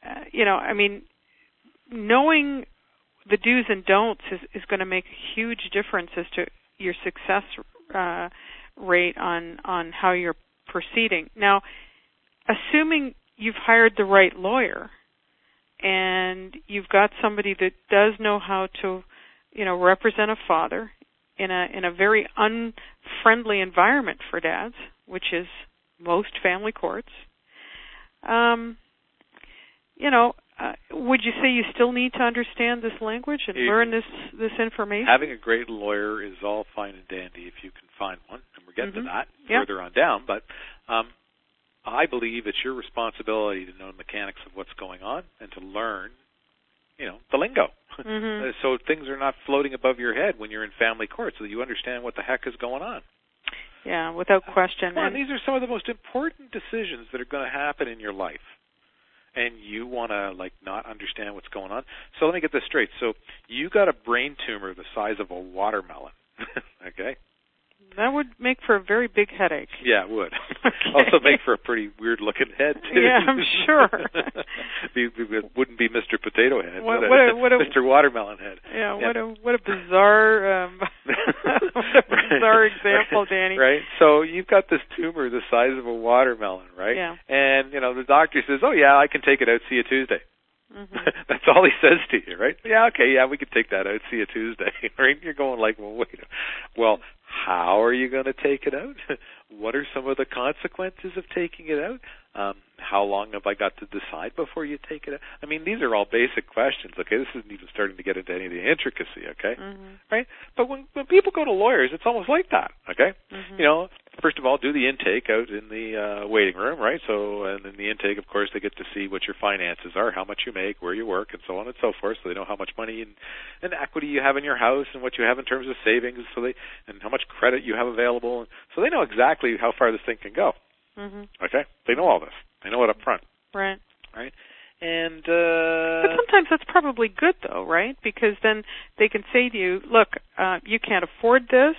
knowing the do's and don'ts is going to make a huge difference as to your success rate on how you're proceeding. Now, assuming you've hired the right lawyer and you've got somebody that does know how to, represent a father in a very unfriendly environment for dads, which is most family courts, would you say you still need to understand this language and learn this information?
Having a great lawyer is all fine and dandy if you can find one, and we're getting to that further on down. But I believe it's your responsibility to know the mechanics of what's going on and to learn, the lingo. Mm-hmm. So things are not floating above your head when you're in family court, so that you understand what the heck is going on.
Yeah, without question.
Well, these are some of the most important decisions that are going to happen in your life. And you want to, not understand what's going on. So let me get this straight. So you got a brain tumor the size of a watermelon, okay?
That would make for a very big headache.
Yeah, it would.
Okay.
Also make for a pretty weird-looking head, too.
Yeah, I'm sure.
It wouldn't be Mr. Potato Head,
Mr.
Watermelon Head.
Yeah, yeah. What a bizarre bizarre example, Danny.
Right? So you've got this tumor the size of a watermelon, right?
Yeah.
And, the doctor says, oh, yeah, I can take it out, see you Tuesday. Mm-hmm. That's all he says to you, right? Yeah, okay, yeah, we can take that out, see you Tuesday, right? You're going well, how are you going to take it out? What are some of the consequences of taking it out? How long have I got to decide before you take it out? I mean, these are all basic questions, okay? This isn't even starting to get into any of the intricacy, okay? Mm-hmm. Right? But when people go to lawyers, it's almost like that, okay? Mm-hmm. First of all, do the intake out in the waiting room, right? So, and in the intake, of course, they get to see what your finances are, how much you make, where you work, and so on and so forth. So they know how much money and equity you have in your house and what you have in terms of savings, and how much credit you have available. So they know exactly how far this thing can go. Mm-hmm. Okay? They know all this. They know it up front.
Right.
Right? And
but sometimes that's probably good, though, right? Because then they can say to you, look, you can't afford this,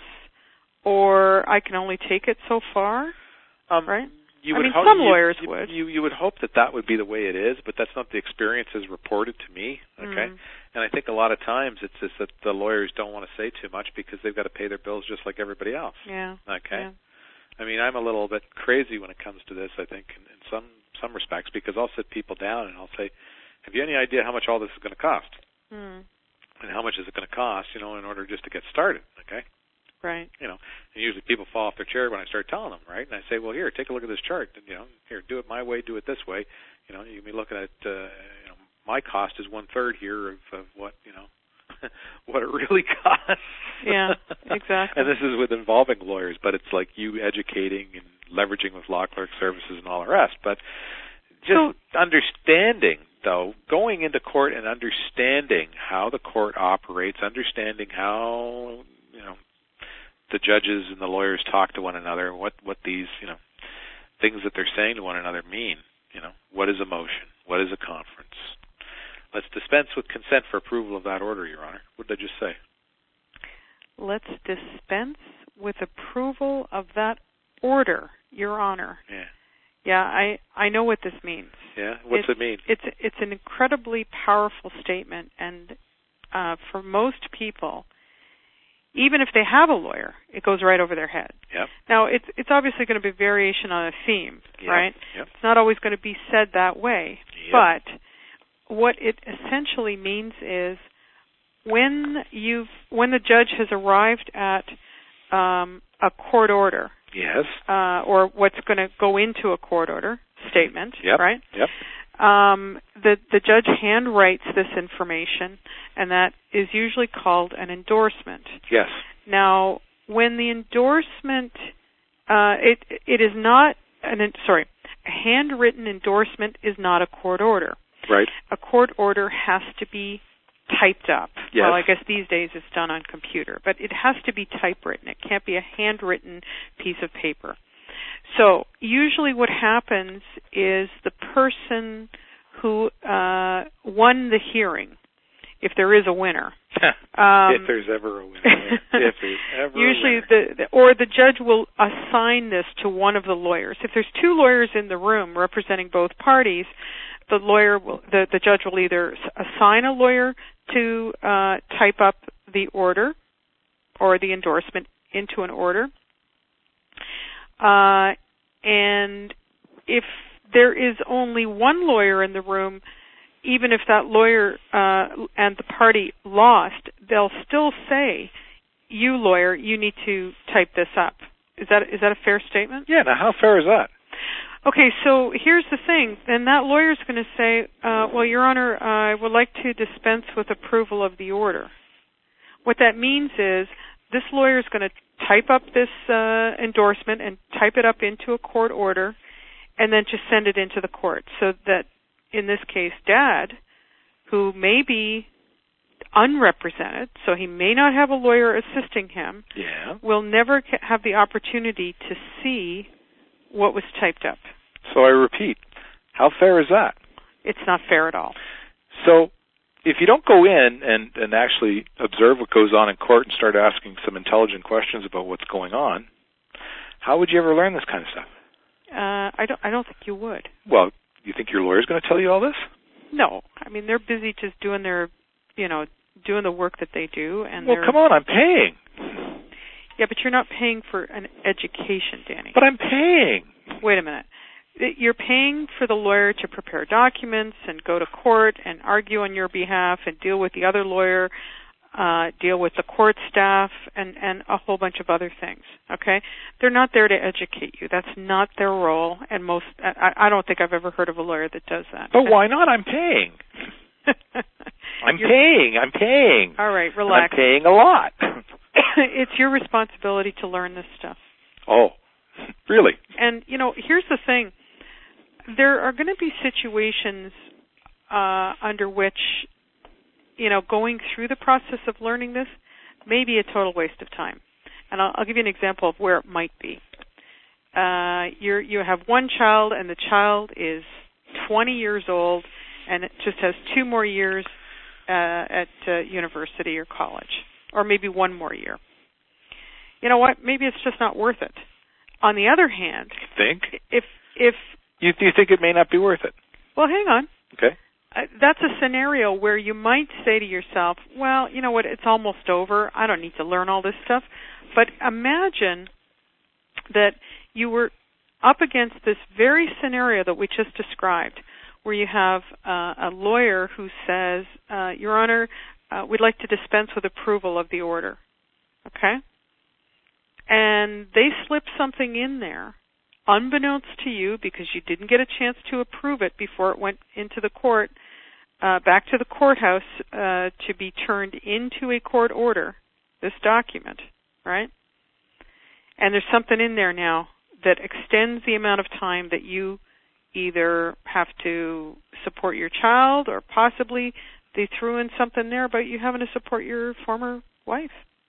or I can only take it so far, right? Some lawyers would.
You would hope that would be the way it is, but that's not the experience as reported to me, okay? And I think a lot of times it's just that the lawyers don't want to say too much because they've got to pay their bills just like everybody else.
Yeah.
Okay?
Yeah.
I mean, I'm a little bit crazy when it comes to this, I think, in some respects, because I'll sit people down and I'll say, have you any idea how much all this is going to cost? And how much is it going to cost, in order just to get started, okay?
Right.
And usually people fall off their chair when I start telling them, right? And I say, well, here, take a look at this chart. And, here, do it my way, do it this way. You can be looking at, my cost is 1/3 here of what, what it really costs.
Yeah, exactly.
And this is with involving lawyers, but it's like you educating and leveraging with law clerk services and all the rest. But just understanding, though, going into court and understanding how the court operates, understanding how, the judges and the lawyers talk to one another, and what these, things that they're saying to one another mean. What is a motion? What is a conference? Let's dispense with consent for approval of that order, Your Honor. What did I just say?
Let's dispense with approval of that order, Your Honor.
Yeah.
Yeah, I know what this means.
Yeah? What's it mean?
It's an incredibly powerful statement, and for most people, even if they have a lawyer, it goes right over their head.
Yep.
Now, it's obviously going to be variation on a theme, right?
Yep.
It's not always going to be said that way.
Yep.
But what it essentially means is when the judge has arrived at a court order,
yes,
or what's going to go into a court order statement,
yep.
right?
Yep.
The judge handwrites this information, and that is usually called an endorsement.
Yes.
Now, when the endorsement, it is not a handwritten endorsement is not a court order.
Right.
A court order has to be typed up.
Yes.
Well, I guess these days it's done on computer, but it has to be typewritten. It can't be a handwritten piece of paper. So usually what happens is the person who won the hearing, if there is a winner.
If there's ever a winner. If there's ever
usually
a winner.
the judge will assign this to one of the lawyers. If there's two lawyers in the room representing both parties, the judge will either assign a lawyer to type up the order or the endorsement into an order. And if there is only one lawyer in the room, even if that lawyer and the party lost, they'll still say, "You lawyer, you need to type this up." Is that a fair statement?
Yeah. Now, how fair is that?
Okay, so here's the thing. Then that lawyer's going to say, "Well, Your Honor, I would like to dispense with approval of the order." What that means is this lawyer is going to type up this endorsement and type it up into a court order, and then just send it into the court, so that in this case, Dad, who may be unrepresented, so he may not have a lawyer assisting him, will never have the opportunity to see what was typed up.
So I repeat, how fair is that?
It's not fair at all.
So if you don't go in and actually observe what goes on in court and start asking some intelligent questions about what's going on, how would you ever learn this kind of stuff?
I don't think you would.
Well, you think your lawyer's going to tell you all this?
No. I mean, they're busy just doing doing the work that they do. And
well, come on, I'm paying.
Yeah, but you're not paying for an education, Danny.
But I'm paying.
Wait a minute. You're paying for the lawyer to prepare documents and go to court and argue on your behalf and deal with the other lawyer, deal with the court staff, and a whole bunch of other things, okay? They're not there to educate you. That's not their role, and I don't think I've ever heard of a lawyer that does that.
But why not? I'm paying. I'm paying.
All right, relax.
I'm paying a lot.
It's your responsibility to learn this stuff.
Oh, really?
And, here's the thing. There are going to be situations under which, going through the process of learning this may be a total waste of time. And I'll give you an example of where it might be. You have one child, and the child is 20 years old, and it just has 2 more years at university or college, or maybe 1 more year. You know what? Maybe it's just not worth it. On the other hand, if
you think it may not be worth it.
Well, hang on.
Okay.
That's a scenario where you might say to yourself, well, you know what, it's almost over. I don't need to learn all this stuff. But imagine that you were up against this very scenario that we just described, where you have a lawyer who says, Your Honor, we'd like to dispense with approval of the order. Okay? And they slip something in there, unbeknownst to you, because you didn't get a chance to approve it before it went into the court, back to the courthouse to be turned into a court order, this document, right? And there's something in there now that extends the amount of time that you either have to support your child, or possibly they threw in something there about you having to support your former wife.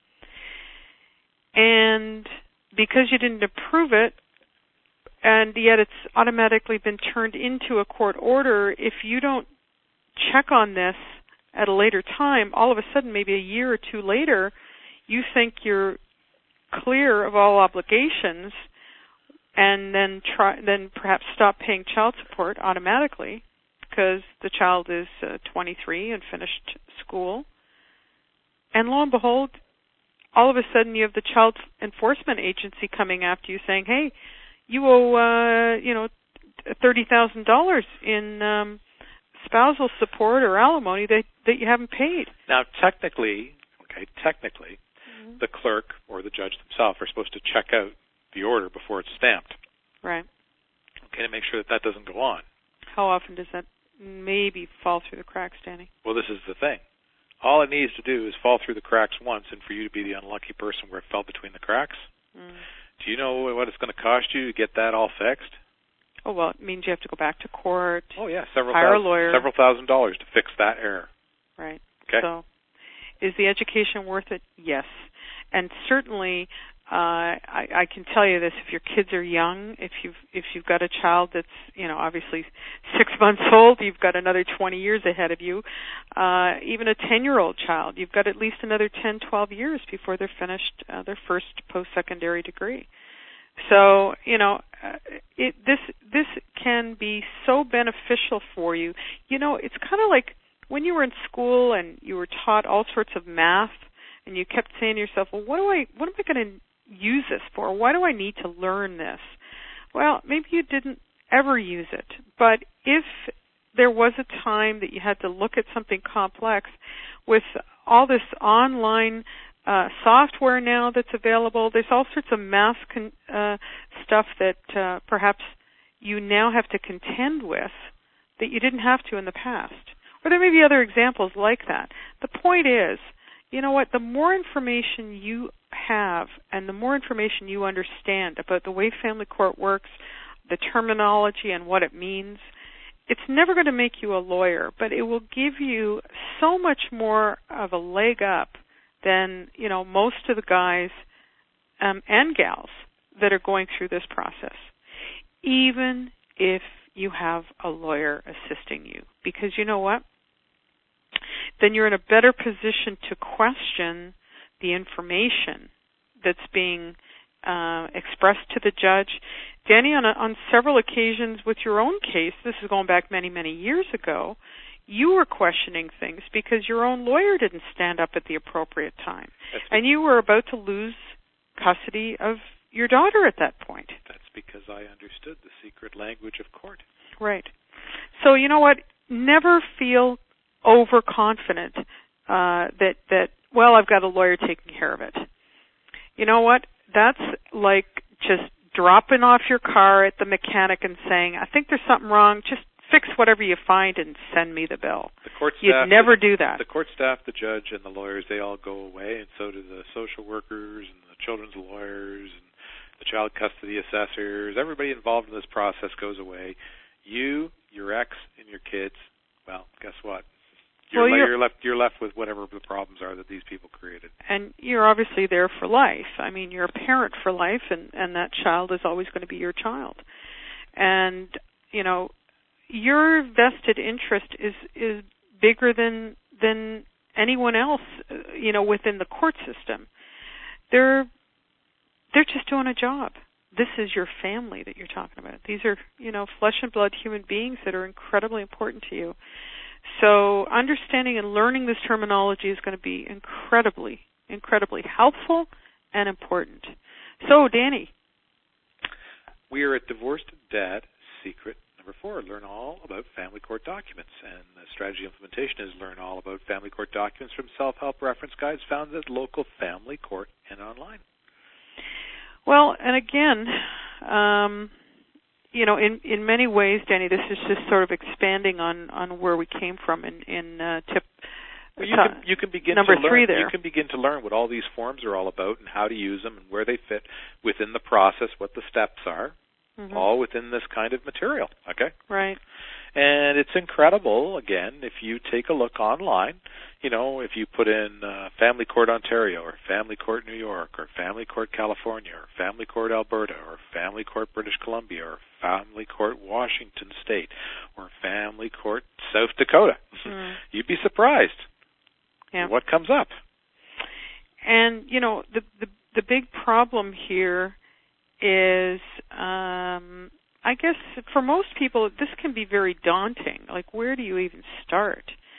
And because you didn't approve it, and yet it's automatically been turned into a court order, if you don't check on this at a later time, all of a sudden, maybe a year or 2 later, you think you're clear of all obligations, and then perhaps stop paying child support automatically because the child is 23 and finished school. And lo and behold, all of a sudden you have the child enforcement agency coming after you saying, hey, you owe, $30,000 in spousal support or alimony that you haven't paid.
Now, technically, the clerk or the judge themselves are supposed to check out the order before it's stamped.
Right.
Okay, to make sure that doesn't go on.
How often does that maybe fall through the cracks, Danny?
Well, this is the thing. All it needs to do is fall through the cracks once, and for you to be the unlucky person where it fell between the cracks. Do you know what it's going to cost you to get that all fixed?
Oh, well, it means you have to go back to court.
Oh, yeah,
hire a lawyer.
Several $1,000s to fix that error.
Right.
Okay.
So, is the education worth it? Yes. And certainly, I can tell you this: if your kids are young, if you've got a child that's obviously 6 months old, you've got another 20 years ahead of you. Even a 10-year-old child, you've got at least another 10, 12 years before they're finished their first post-secondary degree. So this can be so beneficial for you. You know, it's kind of like when you were in school and you were taught all sorts of math, and you kept saying to yourself, well, what am I going to use this for? Why do I need to learn this? Well, maybe you didn't ever use it, but if there was a time that you had to look at something complex, with all this online software now that's available, there's all sorts of math stuff that perhaps you now have to contend with that you didn't have to in the past. Or there may be other examples like that. The point is, you know what, the more information you have and the more information you understand about the way family court works, the terminology and what it means, it's never going to make you a lawyer, but it will give you so much more of a leg up than, you know, most of the guys and gals that are going through this process, even if you have a lawyer assisting you. Because you know what? Then you're in a better position to question the information that's being expressed to the judge. Danny, on several occasions with your own case, this is going back many, many years ago, you were questioning things because your own lawyer didn't stand up at the appropriate time. And you were about to lose custody of your daughter at that point.
That's because I understood the secret language of court.
Right. So you know what? Never feel overconfident that, well, I've got a lawyer taking care of it. You know what? That's like just dropping off your car at the mechanic and saying, I think there's something wrong, just fix whatever you find and send me the bill.
The court staff,
you'd never do that.
The court staff, the judge, and the lawyers, they all go away, and so do the social workers and the children's lawyers and the child custody assessors. Everybody involved in this process goes away. You, your ex, and your kids, well, guess what? You're left with whatever the problems are that these people created.
And you're obviously there for life. I mean, you're a parent for life, and that child is always going to be your child. And, you know, your vested interest is bigger than anyone else, you know, within the court system. They're just doing a job. This is your family that you're talking about. These are, you know, flesh and blood human beings that are incredibly important to you. So understanding and learning this terminology is going to be incredibly, incredibly helpful and important. So, Danny.
We are at Divorced Dad Secret number 4. Learn all about family court documents. And the strategy implementation is learn all about family court documents from self-help reference guides found at local family court and online.
Well, and again, you know, in many ways, Danny, this is just sort of expanding on where we came from in tip.
Well, you can begin
number
to learn,
3 there.
You can begin to learn what all these forms are all about and how to use them and where they fit within the process, what the steps are, all within this kind of material. Okay.
Right.
And it's incredible, again, if you take a look online, you know, if you put in Family Court Ontario or Family Court New York or Family Court California or Family Court Alberta or Family Court British Columbia or Family Court Washington State or Family Court South Dakota, you'd be surprised what comes up.
And, you know, the big problem here is I guess for most people, this can be very daunting. Like, where do you even start?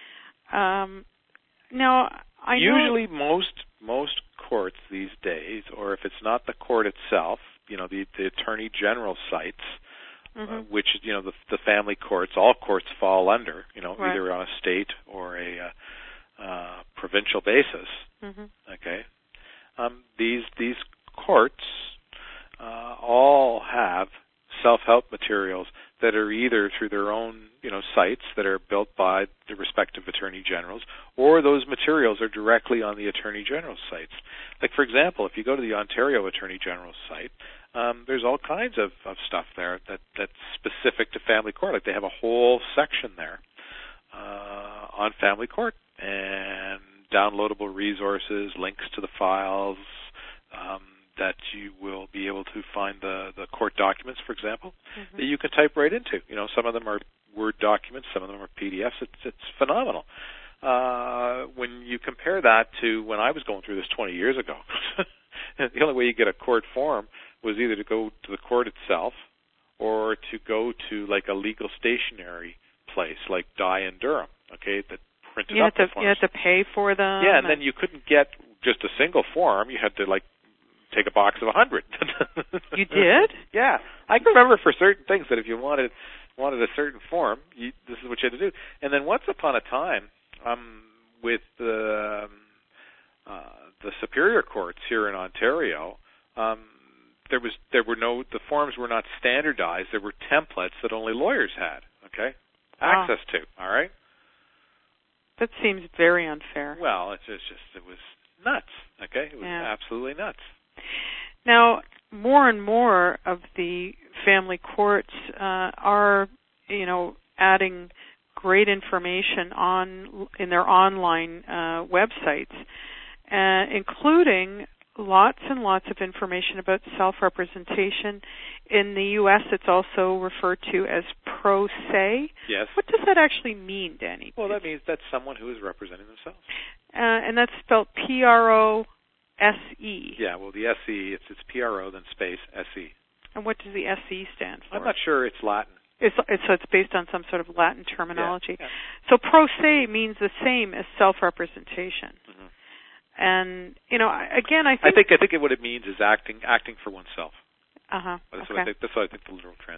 Now, I
usually most courts these days, or if it's not the court itself, you know, the Attorney General sites, which, you know, the family courts, all courts fall under, you know, either on a state or a provincial basis. Okay, these courts all have self-help materials that are either through their own, you know, sites that are built by the respective attorney generals, or those materials are directly on the attorney general's sites. Like, for example, if you go to the Ontario Attorney General's site, there's all kinds of stuff there that's specific to family court. Like, they have a whole section there on family court and downloadable resources, links to the files, that you will be able to find the court documents, for example, that you can type right into. You know, some of them are Word documents, some of them are PDFs. It's phenomenal. When you compare that to when I was going through this 20 years ago, the only way you get a court form was either to go to the court itself or to go to like a legal stationery place like Dye and Durham, okay, that printed up the forms.
You had to pay for them.
Yeah, and then you couldn't get just a single form. You had to like take a box of 100.
You did?
Yeah, I can remember for certain things that if you wanted a certain form, this is what you had to do. And then once upon a time, with the superior courts here in Ontario, the forms were not standardized. There were templates that only lawyers had, access to. All right.
That seems very unfair.
Well, it was nuts. Okay, it was absolutely nuts.
Now, more and more of the family courts are, adding great information in their online websites, including lots and lots of information about self-representation. In the U.S., it's also referred to as pro se.
Yes.
What does that actually mean, Danny?
Well, that means that's someone who is representing themselves.
And that's spelled PROSE.
Yeah, well, the SE, it's PRO, then space, SE.
And what does the SE stand for?
I'm not sure. It's Latin.
So it's based on some sort of Latin terminology.
Yeah.
So pro se means the same as self-representation. Mm-hmm. And, again, I think
what it means is acting for oneself.
Uh-huh.
That's what I think the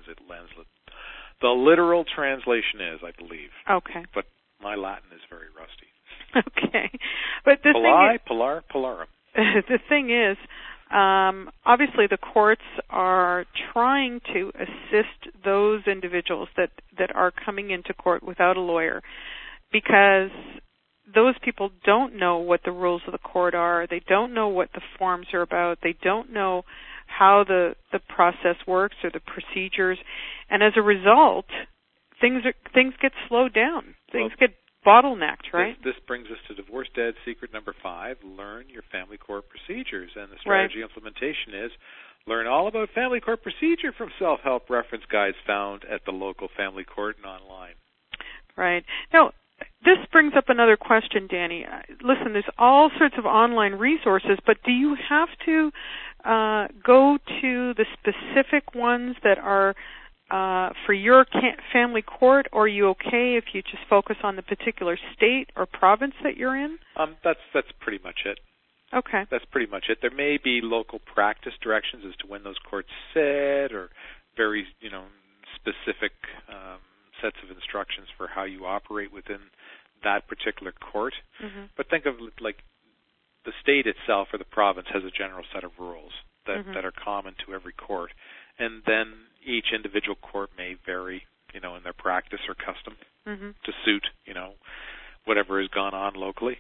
literal translation is, I believe.
Okay.
But my Latin is very rusty.
Okay. But the
Polarum.
The thing is, obviously the courts are trying to assist those individuals that are coming into court without a lawyer, because those people don't know what the rules of the court are. They don't know what the forms are about. They don't know how the process works or the procedures, and as a result, things get slowed down. Things get bottlenecked, right?
This brings us to Divorce Dad secret number 5, learn your family court procedures. And the strategy implementation is learn all about family court procedure from self-help reference guides found at the local family court and online.
Right. Now, this brings up another question, Danny. Listen, there's all sorts of online resources, but do you have to go to the specific ones that are for your family court, or are you okay if you just focus on the particular state or province that you're in?
That's pretty much it.
Okay.
That's pretty much it. There may be local practice directions as to when those courts sit, or very, specific sets of instructions for how you operate within that particular court. Mm-hmm. But think of like the state itself or the province has a general set of rules that are common to every court, and then each individual court may vary, in their practice or custom to suit, whatever has gone on locally.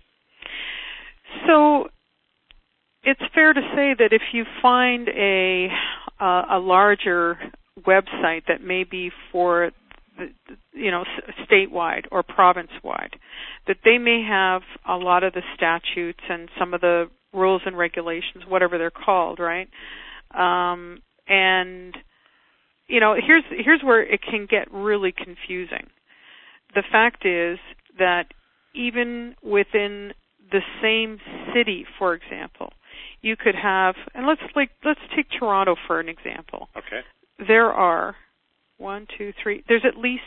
So it's fair to say that if you find a larger website that may be for statewide or province-wide, that they may have a lot of the statutes and some of the rules and regulations, whatever they're called, right? And here's where it can get really confusing. The fact is that even within the same city, for example, you could have, and let's take Toronto for an example.
Okay.
There are there's at least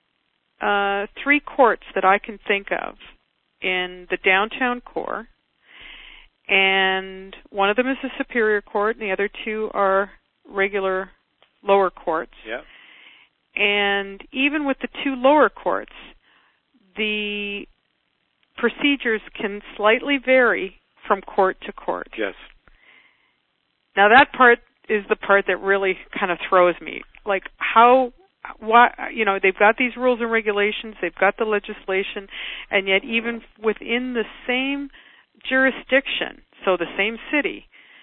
3 courts that I can think of in the downtown core, and one of them is the Superior Court, and the other 2 are regular lower courts.
Yeah.
And even with the 2 lower courts, the procedures can slightly vary from court to court.
Yes.
Now that part is the part that really kind of throws me. Like they've got these rules and regulations, they've got the legislation, and yet even within the same jurisdiction, so the same city,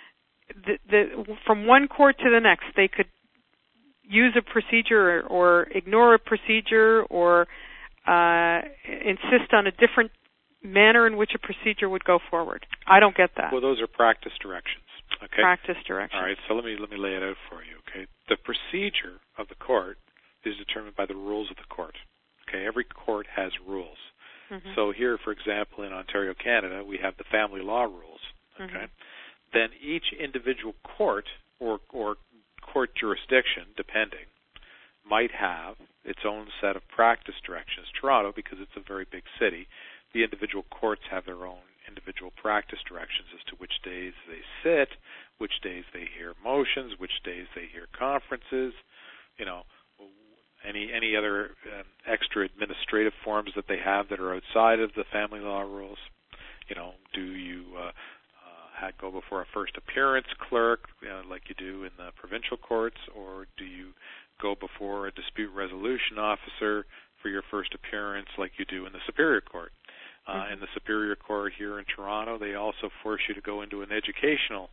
from one court to the next, they could use a procedure or ignore a procedure or insist on a different manner in which a procedure would go forward. I don't get that.
Well, those are practice directions. Okay.
Practice directions.
All right. So let me lay it out for you. Okay. The procedure of the court is determined by the rules of the court. Okay. Every court has rules. Mm-hmm. So here, for example, in Ontario, Canada, we have the family law rules. Okay. Mm-hmm. Then each individual court or court jurisdiction, depending, might have its own set of practice directions. Toronto, because it's a very big city, the individual courts have their own individual practice directions as to which days they sit, which days they hear motions, which days they hear conferences, any other extra administrative forms that they have that are outside of the family law rules. Do you go before a first appearance clerk like you do in the provincial courts, or do you go before a dispute resolution officer for your first appearance like you do in the Superior Court? In the Superior Court here in Toronto, they also force you to go into an educational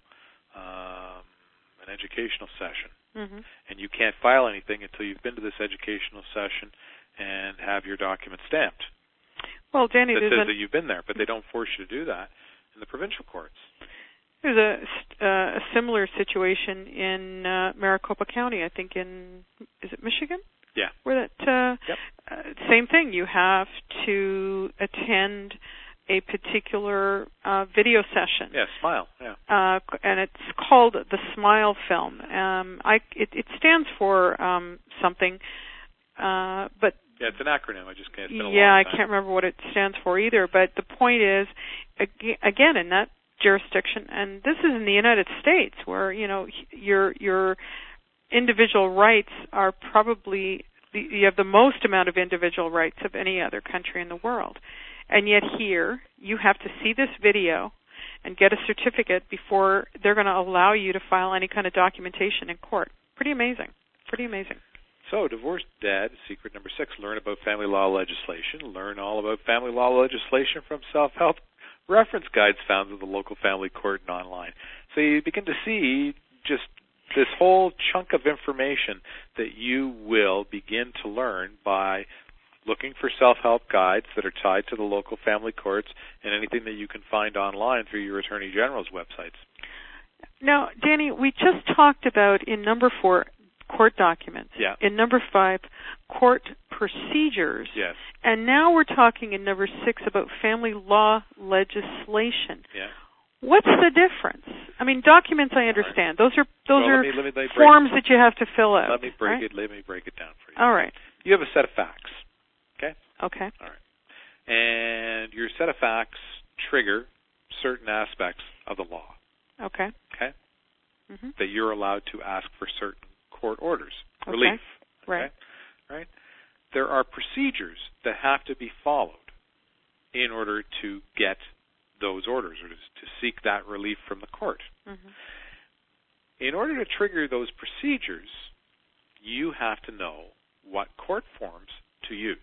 session. And you can't file anything until you've been to this educational session and have your document stamped.
Well, Danny,
that says that you've been there, but they don't force you to do that in the provincial courts.
There's a similar situation in Maricopa County, I think is it Michigan?
Yeah.
Where that same thing. You have to attend a particular video session.
Yeah, SMILE. Yeah.
And it's called the SMILE film. It stands for something, but
yeah, it's an acronym. I just can't.
I can't remember what it stands for either. But the point is, again, in that jurisdiction, and this is in the United States, where your individual rights are probably you have the most amount of individual rights of any other country in the world, and yet here you have to see this video and get a certificate before they're going to allow you to file any kind of documentation in court. Pretty amazing.
So, Divorced Dad, secret number 6, learn about family law legislation. Learn all about family law legislation from self-help reference guides found at the local family court and online. So you begin to see just this whole chunk of information that you will begin to learn by looking for self-help guides that are tied to the local family courts and anything that you can find online through your Attorney General's websites.
Now, Danny, we just talked about in number 4, court documents.
Yeah.
In number 5, court procedures.
Yes.
And now we're talking in number 6 about family law legislation.
Yeah.
What's the difference? I mean, documents I understand.
Right.
Those are forms that you have to fill out.
Let me break
right?
it. Let me break it down for you.
All right.
You have a set of facts. Okay.
Okay.
All right. And your set of facts trigger certain aspects of the law.
Okay.
Okay.
Mm-hmm.
That you're allowed to ask for certain court orders,
okay.
relief.
Right.
Okay? Right. There are procedures that have to be followed in order to get those orders or to seek that relief from the court.
Mm-hmm.
In order to trigger those procedures, you have to know what court forms to use.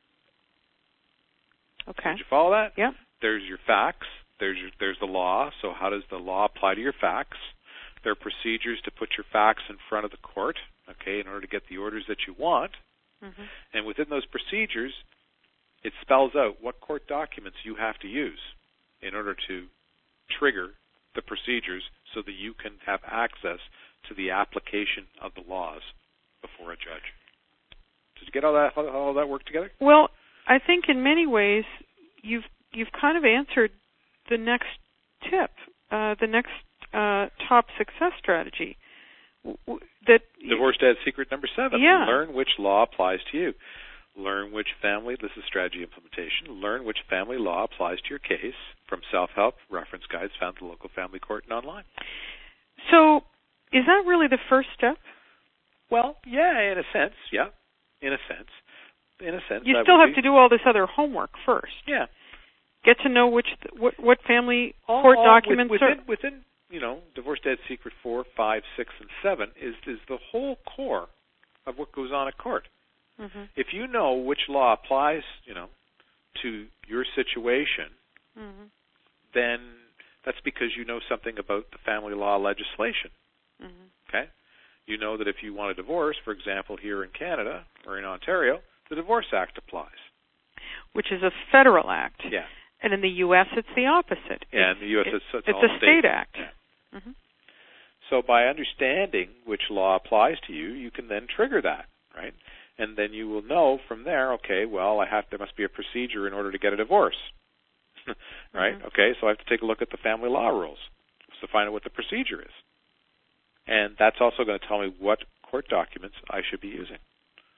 Okay.
Did you follow that?
Yep.
There's your facts. There's the law. So how does the law apply to your facts? There are procedures to put your facts in front of the court, okay, in order to get the orders that you want.
Mm-hmm.
And within those procedures, it spells out what court documents you have to use in order to trigger the procedures so that you can have access to the application of the laws before a judge. Did you get all that work together?
Well, I think in many ways you've kind of answered the next tip, the next top success strategy.
Divorced Dad secret number 7.
Yeah.
Learn which law applies to you. Learn which family, this is strategy implementation, learn which family law applies to your case from self-help reference guides found at the local family court and online.
So, is that really the first step?
Well, yeah, in a sense, yeah. In a sense.
You still have to do all this other homework first.
Yeah.
Get to know what family court documents
within Divorced Dad secret 4, 5, 6, and 7 is the whole core of what goes on at court.
Mm-hmm.
If you know which law applies, to your situation,
mm-hmm.
then that's because you know something about the family law legislation.
Mm-hmm.
Okay? You know that if you want a divorce, for example, here in Canada or in Ontario, the Divorce Act applies.
Which is a federal act.
Yeah.
And in the U.S., it's the opposite.
Yeah, in the U.S., it's
a state act.
Yeah.
Mm-hmm.
So by understanding which law applies to you, you can then trigger that, right? And then you will know from there, okay, well, there must be a procedure in order to get a divorce, right?
Mm-hmm.
Okay, so I have to take a look at the family law rules to find out what the procedure is. And that's also going to tell me what court documents I should be using.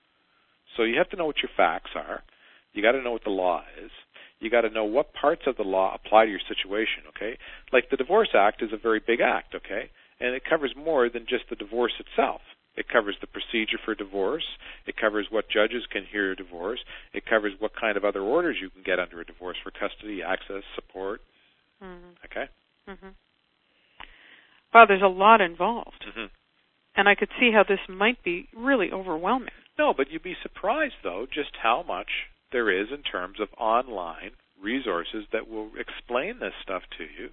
So you have to know what your facts are. You got to know what the law is. You got to know what parts of the law apply to your situation, okay? Like the Divorce Act is a very big act, okay? And it covers more than just the divorce itself. It covers the procedure for divorce. It covers what judges can hear a divorce. It covers what kind of other orders you can get under a divorce for custody, access, support. Okay?
Wow, there's a lot involved.
Mm-hmm.
And I could see how this might be really overwhelming.
No, but you'd be surprised, though, just how much there is in terms of online resources that will explain this stuff to you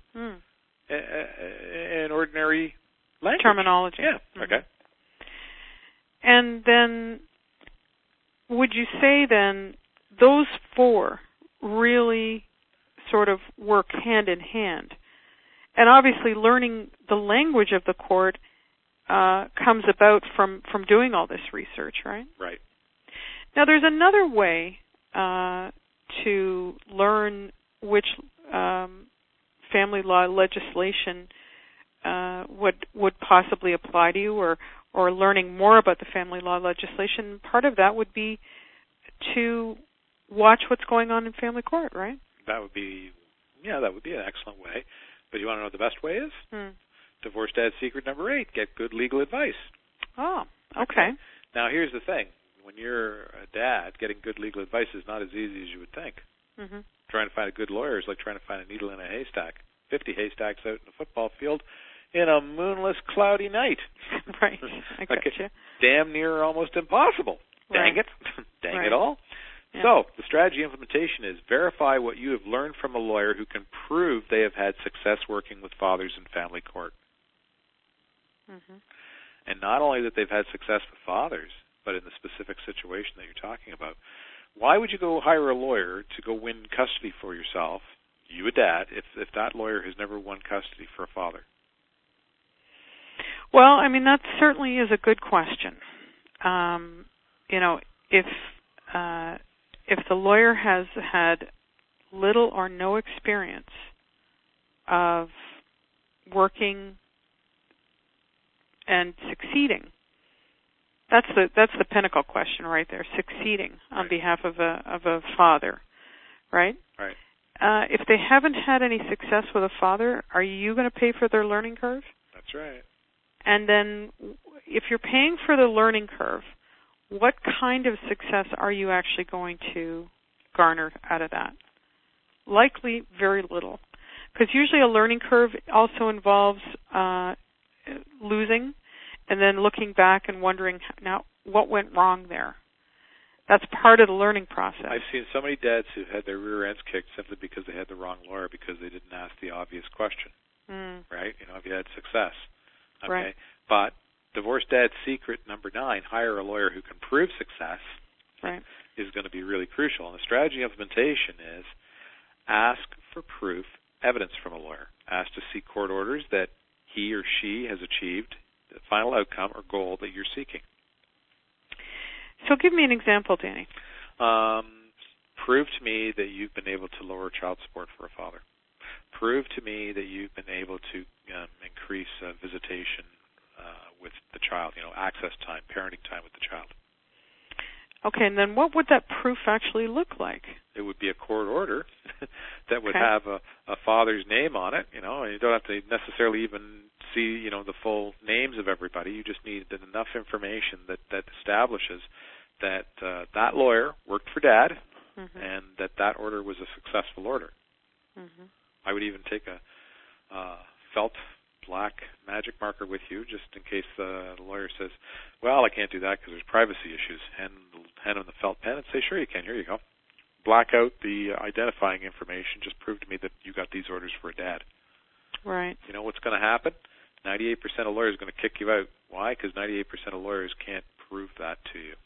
in ordinary language.
Terminology.
Yeah, okay.
And then would you say then those four really sort of work hand in hand? And obviously learning the language of the court comes about from doing all this research, right?
Right.
Now there's another way to learn which family law legislation would possibly apply to you, or learning more about the family law legislation. Part of that would be to watch what's going on in family court, right?
That would be an excellent way. But you want to know what the best way is? Divorce Dad's secret number 8, get good legal advice.
Oh, okay.
Now, here's the thing. When you're a dad, getting good legal advice is not as easy as you would think. Trying to find a good lawyer is like trying to find a needle in a haystack. 50 haystacks out in a football field in a moonless, cloudy night.
Right. I gotcha.
Damn near almost impossible.
Right.
Dang it. Dang
right.
it all.
Yeah.
So, the strategy implementation is verify what you have learned from a lawyer who can prove they have had success working with fathers in family court. And not only that they've had success with fathers, but in the specific situation that you're talking about. Why would you go hire a lawyer to go win custody for yourself, you a dad, if that lawyer has never won custody for a father?
Well, I mean, that certainly is a good question. If the lawyer has had little or no experience of working and succeeding, that's the pinnacle question right there. Succeeding on behalf of a father, right?
Right.
If they haven't had any success with a father, are you going to pay for their learning curve?
That's right.
And then, if you're paying for the learning curve, what kind of success are you actually going to garner out of that? Likely very little. Because usually a learning curve also involves losing and then looking back and wondering, now, what went wrong there? That's part of the learning process.
I've seen so many dads who had their rear ends kicked simply because they had the wrong lawyer because they didn't ask the obvious question. Right? Have you had success? Okay.
Right.
But Divorce Dad's secret number 9, hire a lawyer who can prove success, is going to be really crucial. And the strategy implementation is ask for proof, evidence from a lawyer. Ask to see court orders that he or she has achieved the final outcome or goal that you're seeking.
So give me an example, Danny.
Prove to me that you've been able to lower child support for a father. Prove to me that you've been able to increase visitation with the child, access time, parenting time with the child.
Okay, and then what would that proof actually look like?
It would be a court order that would have a father's name on it, and you don't have to necessarily even see, the full names of everybody. You just need enough information that establishes that that lawyer worked for Dad and that order was a successful order. I would even take a felt black magic marker with you just in case the lawyer says, well, I can't do that because there's privacy issues. Hand him the felt pen and say, sure you can, here you go. Black out the identifying information. Just prove to me that you got these orders for a dad.
Right.
You know what's going to happen? 98% of lawyers are going to kick you out. Why? Because 98% of lawyers can't prove that to you.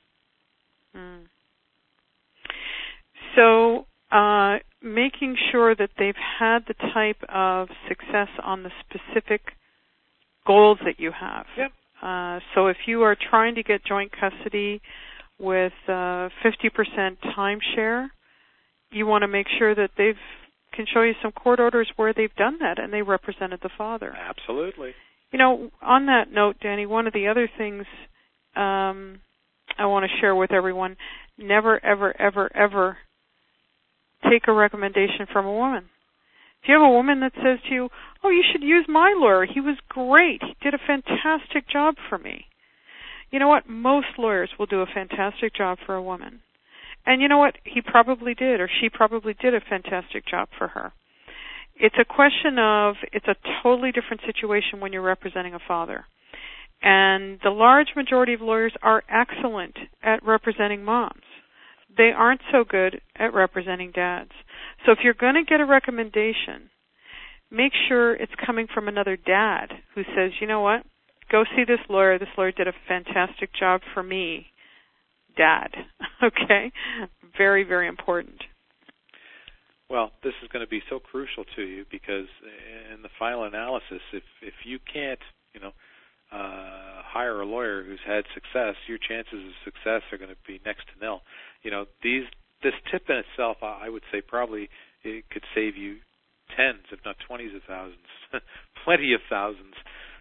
So making sure that they've had the type of success on the specific goals that you have.
Yep.
So if you are trying to get joint custody with 50% timeshare, you want to make sure that they can show you some court orders where they've done that and they represented the father.
Absolutely.
On that note, Danny, one of the other things I want to share with everyone, never, ever, ever, ever take a recommendation from a woman. If you have a woman that says to you, oh, you should use my lawyer, he was great, he did a fantastic job for me. You know what? Most lawyers will do a fantastic job for a woman. And you know what? He probably did, or she probably did a fantastic job for her. It's a question of, it's a totally different situation when you're representing a father. And the large majority of lawyers are excellent at representing moms. They aren't so good at representing dads. So if you're going to get a recommendation, make sure it's coming from another dad who says, you know what, go see this lawyer. This lawyer did a fantastic job for me, Dad. Okay? Very, very important.
Well, this is going to be so crucial to you because in the final analysis, if you can't, hire a lawyer who's had success, your chances of success are going to be next to nil. This tip in itself, I would say probably it could save you tens, if not 20s of thousands, plenty of thousands.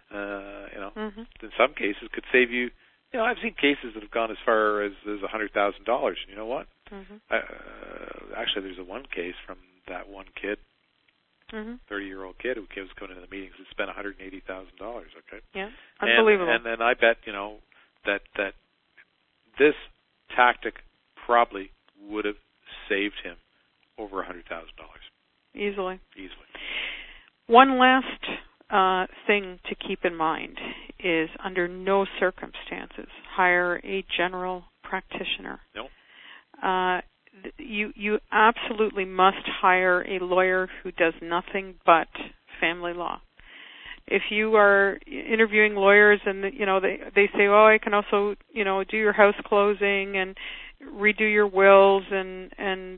In some cases could save you. I've seen cases that have gone as far as $100,000. And you know what? Actually, there's one case from that one kid, 30-year-old kid who was coming into the meetings and spent $180,000. Okay.
Yeah, unbelievable.
And then I bet that this tactic probably would have saved him over $100,000.
Easily. One last thing to keep in mind is under no circumstances hire a general practitioner.
No.
You absolutely must hire a lawyer who does nothing but family law. If you are interviewing lawyers and they say, oh, I can also do your house closing and redo your wills and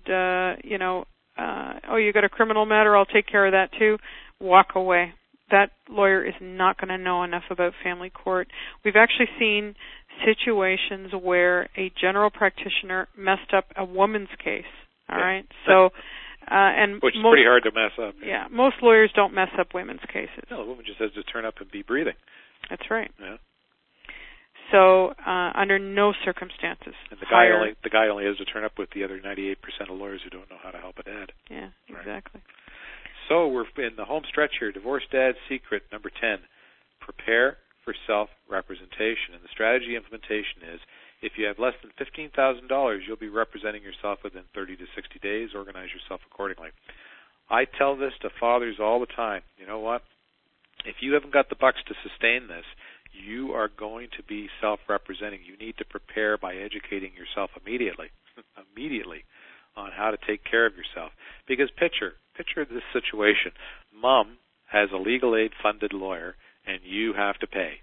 oh, you got a criminal matter, I'll take care of that too, walk away. That lawyer is not going to know enough about family court. We've actually seen situations where a general practitioner messed up a woman's case. All right, so which is pretty
hard to mess up.
Yeah, most lawyers don't mess up women's cases.
No, the woman just has to turn up and be breathing.
That's right.
Yeah.
So under no circumstances.
And the guy only has to turn up with the other 98% of lawyers who don't know how to help a dad.
Yeah, exactly.
Right. So we're in the home stretch here. Divorce Dad's secret number 10: prepare for self-representation. And the strategy implementation is, if you have less than $15,000, you'll be representing yourself within 30 to 60 days. Organize yourself accordingly. I tell this to fathers all the time. You know what? If you haven't got the bucks to sustain this, you are going to be self-representing. You need to prepare by educating yourself immediately on how to take care of yourself. Because picture this situation. Mom has a legal aid funded lawyer and you have to pay.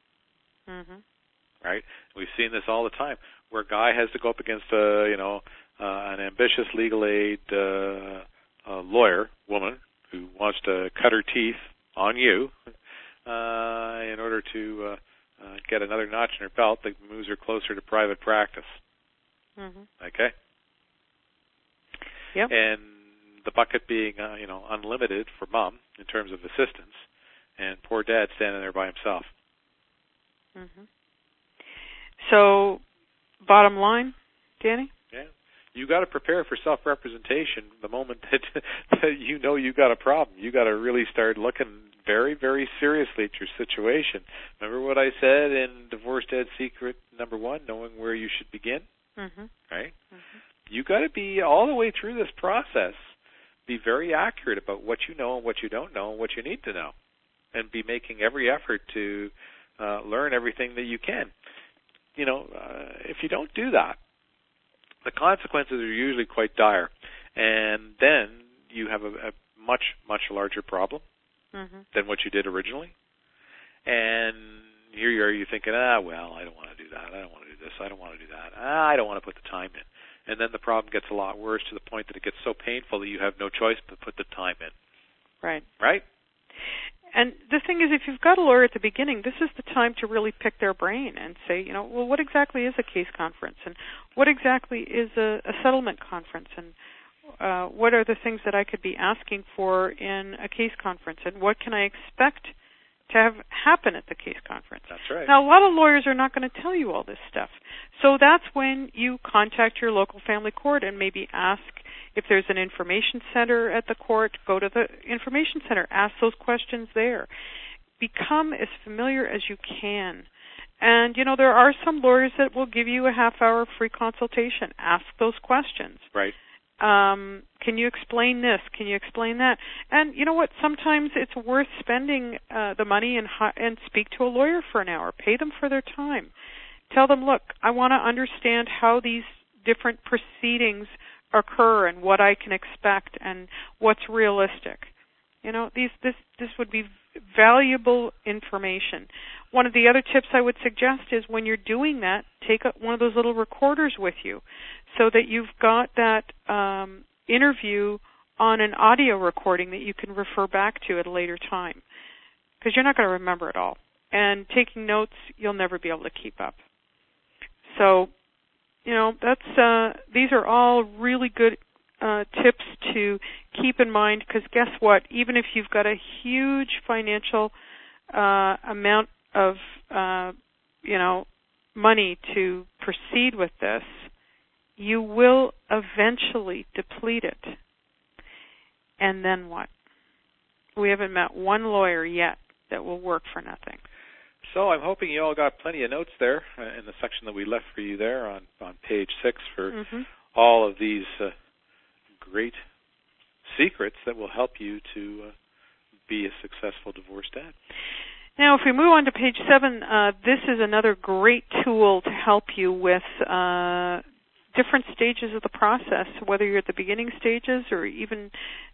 Right? We've seen this all the time where a guy has to go up against an ambitious legal aid woman who wants to cut her teeth on you in order to get another notch in her belt that moves her closer to private practice. Okay?
Yep.
And the bucket being, unlimited for mom in terms of assistance, and poor dad standing there by himself.
So, bottom line, Danny?
Yeah. You got to prepare for self-representation the moment that you know you got a problem. You got to really start looking very, very seriously at your situation. Remember what I said in Divorce Dad's secret number 1, knowing where you should begin? Right? You got to be all the way through this process, be very accurate about what you know and what you don't know and what you need to know, and be making every effort to learn everything that you can. If you don't do that, the consequences are usually quite dire, and then you have a much, much larger problem than what you did originally. And here you are, you're thinking, well, I don't want to do that. I don't want to do this. I don't want to do that. I don't want to put the time in. And then the problem gets a lot worse to the point that it gets so painful that you have no choice but to put the time in.
Right.
Right?
And the thing is, if you've got a lawyer at the beginning, this is the time to really pick their brain and say, well, what exactly is a case conference? And what exactly is a settlement conference? And what are the things that I could be asking for in a case conference? And what can I expect to have happen at the case conference.
That's right.
Now, a lot of lawyers are not going to tell you all this stuff. So that's when you contact your local family court and maybe ask if there's an information center at the court, go to the information center, ask those questions there. Become as familiar as you can. And, there are some lawyers that will give you a half-hour free consultation. Ask those questions.
Right.
Can you explain this? Can you explain that? And you know what? Sometimes it's worth spending the money and speak to a lawyer for an hour. Pay them for their time. Tell them, look, I want to understand how these different proceedings occur and what I can expect and what's realistic. This would be valuable information. One of the other tips I would suggest is when you're doing that, take one of those little recorders with you so that you've got that interview on an audio recording that you can refer back to at a later time, because you're not going to remember it all. And taking notes, you'll never be able to keep up. So, these are all really good tips to keep in mind, because guess what? Even if you've got a huge financial amount of, money to proceed with this, you will eventually deplete it. And then what? We haven't met one lawyer yet that will work for nothing.
So I'm hoping you all got plenty of notes there in the section that we left for you there on page 6 for all of these great secrets that will help you to be a successful divorced dad.
Now, if we move on to page 7, this is another great tool to help you with different stages of the process, whether you're at the beginning stages or even,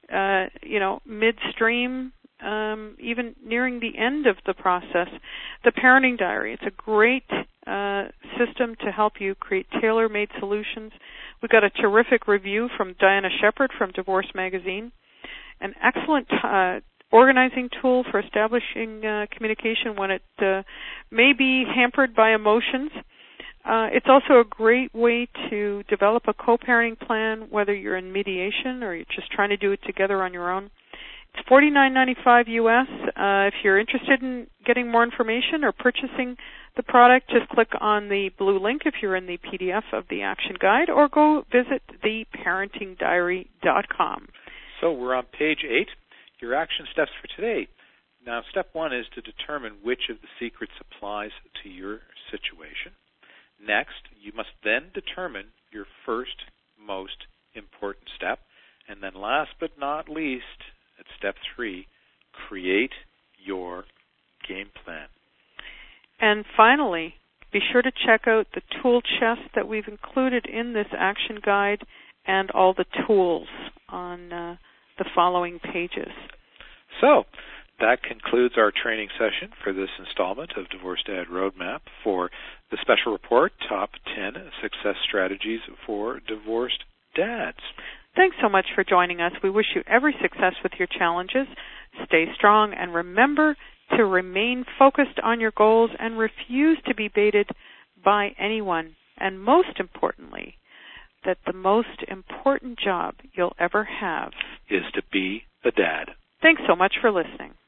midstream, even nearing the end of the process. The Parenting Diary. It's a great system to help you create tailor-made solutions. We've got a terrific review from Diana Shepard from Divorce Magazine. An excellent organizing tool for establishing communication when it may be hampered by emotions. It's also a great way to develop a co-parenting plan, whether you're in mediation or you're just trying to do it together on your own. It's $49.95 US. If you're interested in getting more information or purchasing the product, just click on the blue link if you're in the PDF of the action guide, or go visit theparentingdiary.com.
So we're on page 8, your action steps for today. Now, step 1 is to determine which of the secrets applies to your situation. Next, you must then determine your first most important step. And then last but not least, at step 3, create your game plan.
And finally, be sure to check out the tool chest that we've included in this action guide and all the tools on the following pages.
So, that concludes our training session for this installment of Divorced Dad Roadmap for the special report, Top 10 Success Strategies for Divorced Dads.
Thanks so much for joining us. We wish you every success with your challenges. Stay strong and remember to remain focused on your goals and refuse to be baited by anyone. And most importantly, that the most important job you'll ever have
is to be a dad.
Thanks so much for listening.